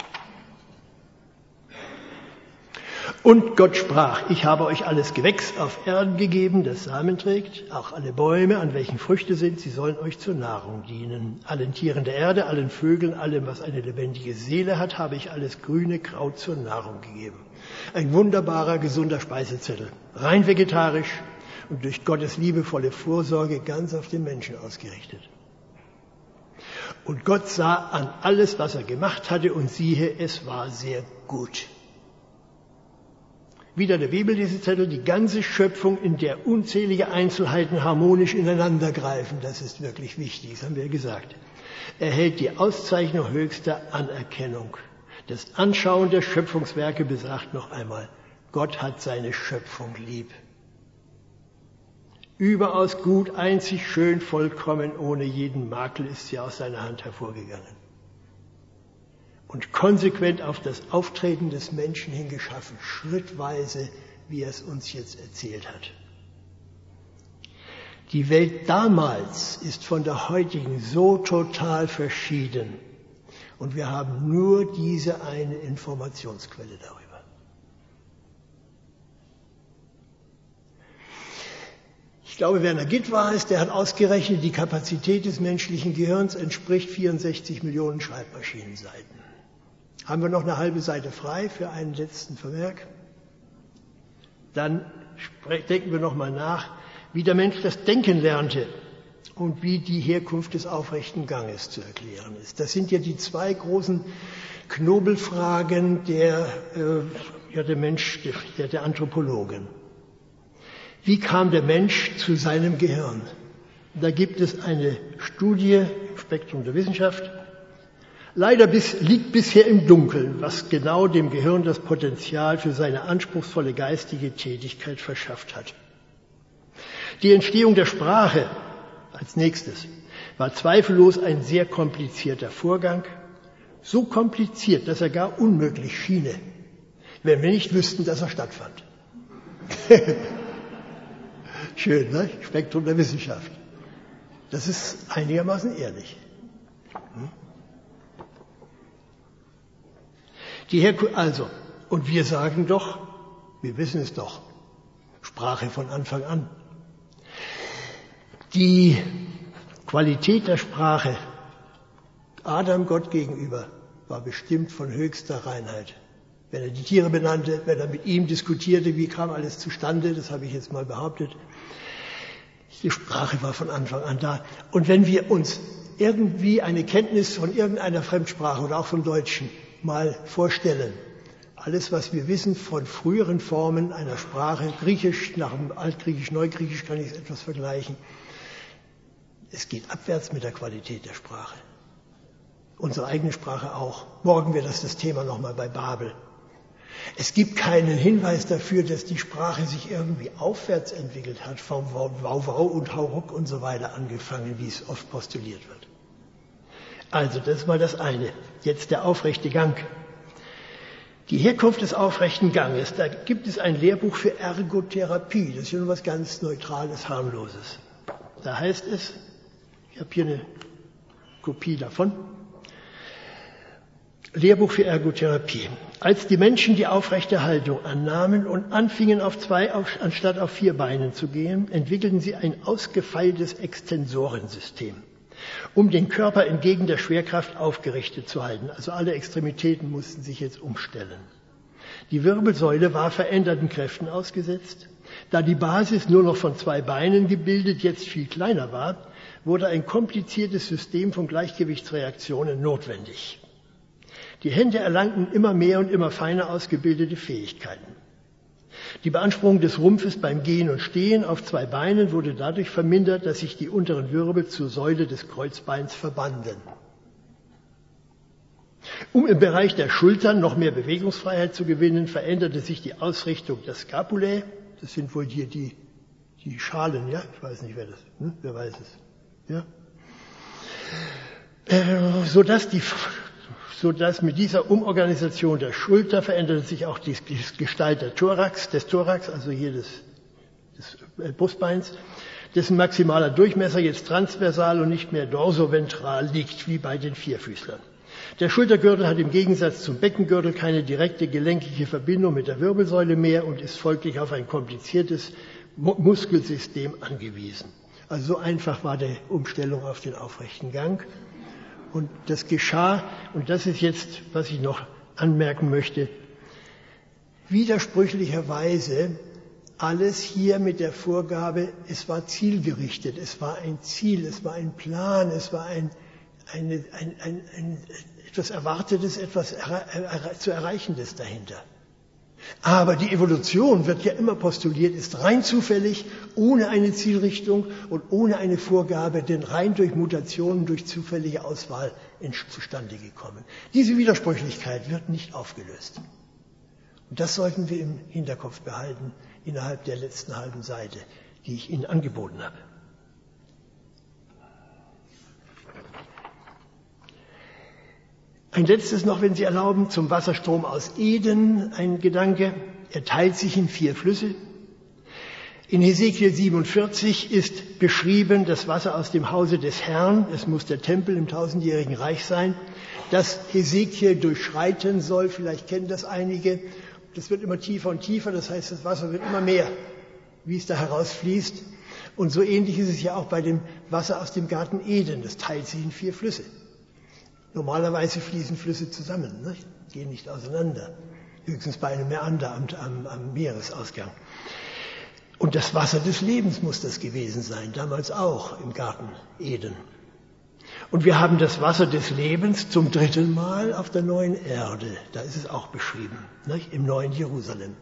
Speaker 1: Und Gott sprach, ich habe euch alles Gewächs auf Erden gegeben, das Samen trägt, auch alle Bäume, an welchen Früchte sind, sie sollen euch zur Nahrung dienen. Allen Tieren der Erde, allen Vögeln, allem, was eine lebendige Seele hat, habe ich alles grüne Kraut zur Nahrung gegeben. Ein wunderbarer, gesunder Speisezettel, rein vegetarisch und durch Gottes liebevolle Vorsorge ganz auf den Menschen ausgerichtet. Und Gott sah an alles, was er gemacht hatte, und siehe, es war sehr gut. Wieder der Bibel, diese Zettel, die ganze Schöpfung, in der unzählige Einzelheiten harmonisch ineinander greifen. Das ist wirklich wichtig, das haben wir gesagt. Erhält die Auszeichnung höchster Anerkennung. Das Anschauen der Schöpfungswerke besagt noch einmal, Gott hat seine Schöpfung lieb. Überaus gut, einzig schön, vollkommen, ohne jeden Makel ist sie aus seiner Hand hervorgegangen. Und konsequent auf das Auftreten des Menschen hingeschaffen, schrittweise, wie er es uns jetzt erzählt hat. Die Welt damals ist von der heutigen so total verschieden. Und wir haben nur diese eine Informationsquelle darüber. Ich glaube, Werner Gitt war es, der hat ausgerechnet, die Kapazität des menschlichen Gehirns entspricht vierundsechzig Millionen Schreibmaschinenseiten. Haben wir noch eine halbe Seite frei für einen letzten Vermerk? Dann denken wir noch mal nach, wie der Mensch das Denken lernte und wie die Herkunft des aufrechten Ganges zu erklären ist. Das sind ja die zwei großen Knobelfragen der, äh, ja, der Mensch, der, der Anthropologen. Wie kam der Mensch zu seinem Gehirn? Da gibt es eine Studie im Spektrum der Wissenschaft. Leider bis, liegt bisher im Dunkeln, was genau dem Gehirn das Potenzial für seine anspruchsvolle geistige Tätigkeit verschafft hat. Die Entstehung der Sprache als nächstes war zweifellos ein sehr komplizierter Vorgang, so kompliziert, dass er gar unmöglich schiene, wenn wir nicht wüssten, dass er stattfand. Schön, ne? Spektrum der Wissenschaft. Das ist einigermaßen ehrlich. Hm? Die Herkunft, also, und wir sagen doch, wir wissen es doch, Sprache von Anfang an. Die Qualität der Sprache Adam Gott gegenüber war bestimmt von höchster Reinheit. Wenn er die Tiere benannte, wenn er mit ihm diskutierte, wie kam alles zustande, das habe ich jetzt mal behauptet. Die Sprache war von Anfang an da. Und wenn wir uns irgendwie eine Kenntnis von irgendeiner Fremdsprache oder auch vom Deutschen mal vorstellen, alles, was wir wissen von früheren Formen einer Sprache, Griechisch, nach dem Altgriechisch, Neugriechisch kann ich es etwas vergleichen, es geht abwärts mit der Qualität der Sprache. Unsere eigene Sprache auch. Morgen wird das das Thema nochmal bei Babel. Es gibt keinen Hinweis dafür, dass die Sprache sich irgendwie aufwärts entwickelt hat, vom Wauwau und Hauruck und so weiter angefangen, wie es oft postuliert wird. Also, das ist mal das eine. Jetzt der aufrechte Gang. Die Herkunft des aufrechten Ganges, da gibt es ein Lehrbuch für Ergotherapie. Das ist ja nur was ganz Neutrales, Harmloses. Da heißt es, ich habe hier eine Kopie davon, Lehrbuch für Ergotherapie. Als die Menschen die aufrechte Haltung annahmen und anfingen, auf zwei auf, anstatt auf vier Beinen zu gehen, entwickelten sie ein ausgefeiltes Extensorensystem, um den Körper entgegen der Schwerkraft aufgerichtet zu halten. Also alle Extremitäten mussten sich jetzt umstellen. Die Wirbelsäule war veränderten Kräften ausgesetzt. Da die Basis nur noch von zwei Beinen gebildet jetzt viel kleiner war, wurde ein kompliziertes System von Gleichgewichtsreaktionen notwendig. Die Hände erlangten immer mehr und immer feiner ausgebildete Fähigkeiten. Die Beanspruchung des Rumpfes beim Gehen und Stehen auf zwei Beinen wurde dadurch vermindert, dass sich die unteren Wirbel zur Säule des Kreuzbeins verbanden. Um im Bereich der Schultern noch mehr Bewegungsfreiheit zu gewinnen, veränderte sich die Ausrichtung der Scapulae. Das sind wohl hier die, die Schalen, ja? Ich weiß nicht, wer das, hm? Wer weiß es, ja? Äh, sodass die, sodass mit dieser Umorganisation der Schulter veränderte sich auch die, die Gestalt der Thorax, des Thorax, also hier des, des Brustbeins, dessen maximaler Durchmesser jetzt transversal und nicht mehr dorsoventral liegt, wie bei den Vierfüßlern. Der Schultergürtel hat im Gegensatz zum Beckengürtel keine direkte gelenkige Verbindung mit der Wirbelsäule mehr und ist folglich auf ein kompliziertes Muskelsystem angewiesen. Also so einfach war die Umstellung auf den aufrechten Gang. Und das geschah, und das ist jetzt, was ich noch anmerken möchte, widersprüchlicherweise alles hier mit der Vorgabe, es war zielgerichtet, es war ein Ziel, es war ein Plan, es war ein, eine, ein, ein, ein etwas Erwartetes, etwas erre- erre- zu Erreichendes dahinter. Aber die Evolution, wird ja immer postuliert, ist rein zufällig, ohne eine Zielrichtung und ohne eine Vorgabe, denn rein durch Mutationen, durch zufällige Auswahl zustande gekommen. Diese Widersprüchlichkeit wird nicht aufgelöst. Und das sollten wir im Hinterkopf behalten innerhalb der letzten halben Seite, die ich Ihnen angeboten habe. Ein letztes noch, wenn Sie erlauben, zum Wasserstrom aus Eden, ein Gedanke. Er teilt sich in vier Flüsse. In Hesekiel siebenundvierzig ist beschrieben das Wasser aus dem Hause des Herrn, es muss der Tempel im tausendjährigen Reich sein, das Hesekiel durchschreiten soll, vielleicht kennen das einige. Das wird immer tiefer und tiefer, das heißt, das Wasser wird immer mehr, wie es da herausfließt. Und so ähnlich ist es ja auch bei dem Wasser aus dem Garten Eden, das teilt sich in vier Flüsse. Normalerweise fließen Flüsse zusammen, ne? Gehen nicht auseinander. Höchstens bei einem Mäander am, am, am Meeresausgang. Und das Wasser des Lebens muss das gewesen sein, damals auch im Garten Eden. Und wir haben das Wasser des Lebens zum dritten Mal auf der neuen Erde. Da ist es auch beschrieben, ne? Im neuen Jerusalem.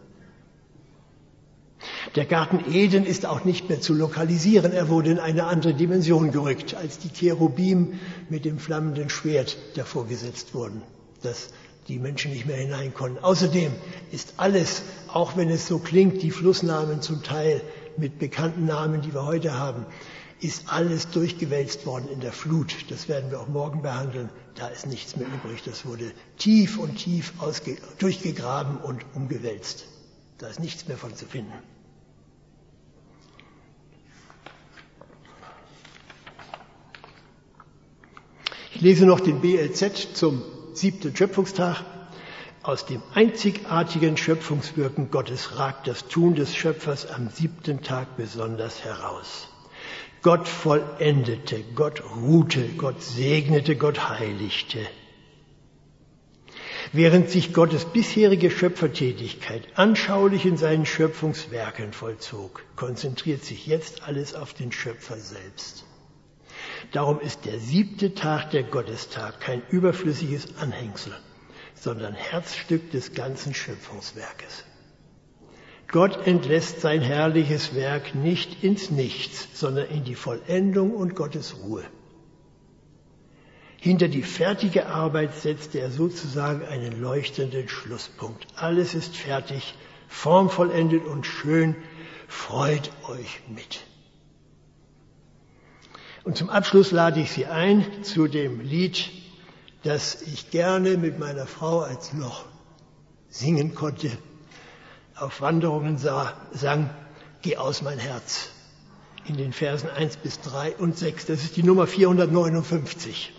Speaker 1: Der Garten Eden ist auch nicht mehr zu lokalisieren. Er wurde in eine andere Dimension gerückt, als die Cherubim mit dem flammenden Schwert davor gesetzt wurden, dass die Menschen nicht mehr hinein konnten. Außerdem ist alles, auch wenn es so klingt, die Flussnamen zum Teil mit bekannten Namen, die wir heute haben, ist alles durchgewälzt worden in der Flut. Das werden wir auch morgen behandeln. Da ist nichts mehr übrig. Das wurde tief und tief ausge- durchgegraben und umgewälzt. Da ist nichts mehr von zu finden. Ich lese noch den B L Z zum siebten Schöpfungstag. Aus dem einzigartigen Schöpfungswirken Gottes ragt das Tun des Schöpfers am siebten Tag besonders heraus. Gott vollendete, Gott ruhte, Gott segnete, Gott heiligte. Während sich Gottes bisherige Schöpfertätigkeit anschaulich in seinen Schöpfungswerken vollzog, konzentriert sich jetzt alles auf den Schöpfer selbst. Darum ist der siebte Tag der Gottestag kein überflüssiges Anhängsel, sondern Herzstück des ganzen Schöpfungswerkes. Gott entlässt sein herrliches Werk nicht ins Nichts, sondern in die Vollendung und Gottes Ruhe. Hinter die fertige Arbeit setzte er sozusagen einen leuchtenden Schlusspunkt. Alles ist fertig, formvollendet und schön. Freut euch mit. Und zum Abschluss lade ich Sie ein zu dem Lied, das ich gerne mit meiner Frau als noch singen konnte, auf Wanderungen sah, sang, Geh aus mein Herz, in den Versen eins bis drei und sechs. Das ist die Nummer vierhundertneunundfünfzig.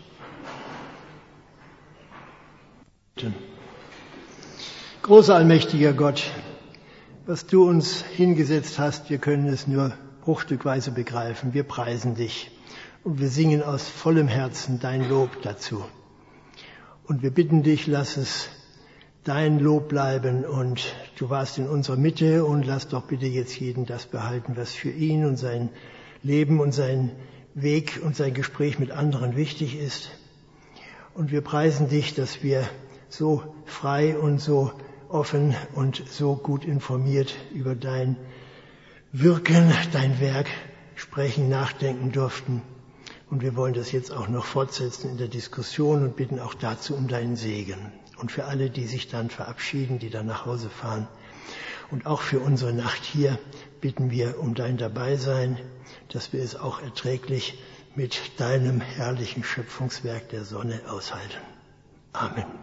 Speaker 1: Großer, allmächtiger Gott, was du uns hingesetzt hast, wir können es nur bruchstückweise begreifen. Wir preisen dich und wir singen aus vollem Herzen dein Lob dazu. Und wir bitten dich, lass es dein Lob bleiben und du warst in unserer Mitte und lass doch bitte jetzt jeden das behalten, was für ihn und sein Leben und sein Weg und sein Gespräch mit anderen wichtig ist. Und wir preisen dich, dass wir so frei und so offen und so gut informiert über dein Wirken, dein Werk sprechen, nachdenken durften. Und wir wollen das jetzt auch noch fortsetzen in der Diskussion und bitten auch dazu um deinen Segen. Und für alle, die sich dann verabschieden, die dann nach Hause fahren. Und auch für unsere Nacht hier bitten wir um dein Dabeisein, dass wir es auch erträglich mit deinem herrlichen Schöpfungswerk der Sonne aushalten. Amen.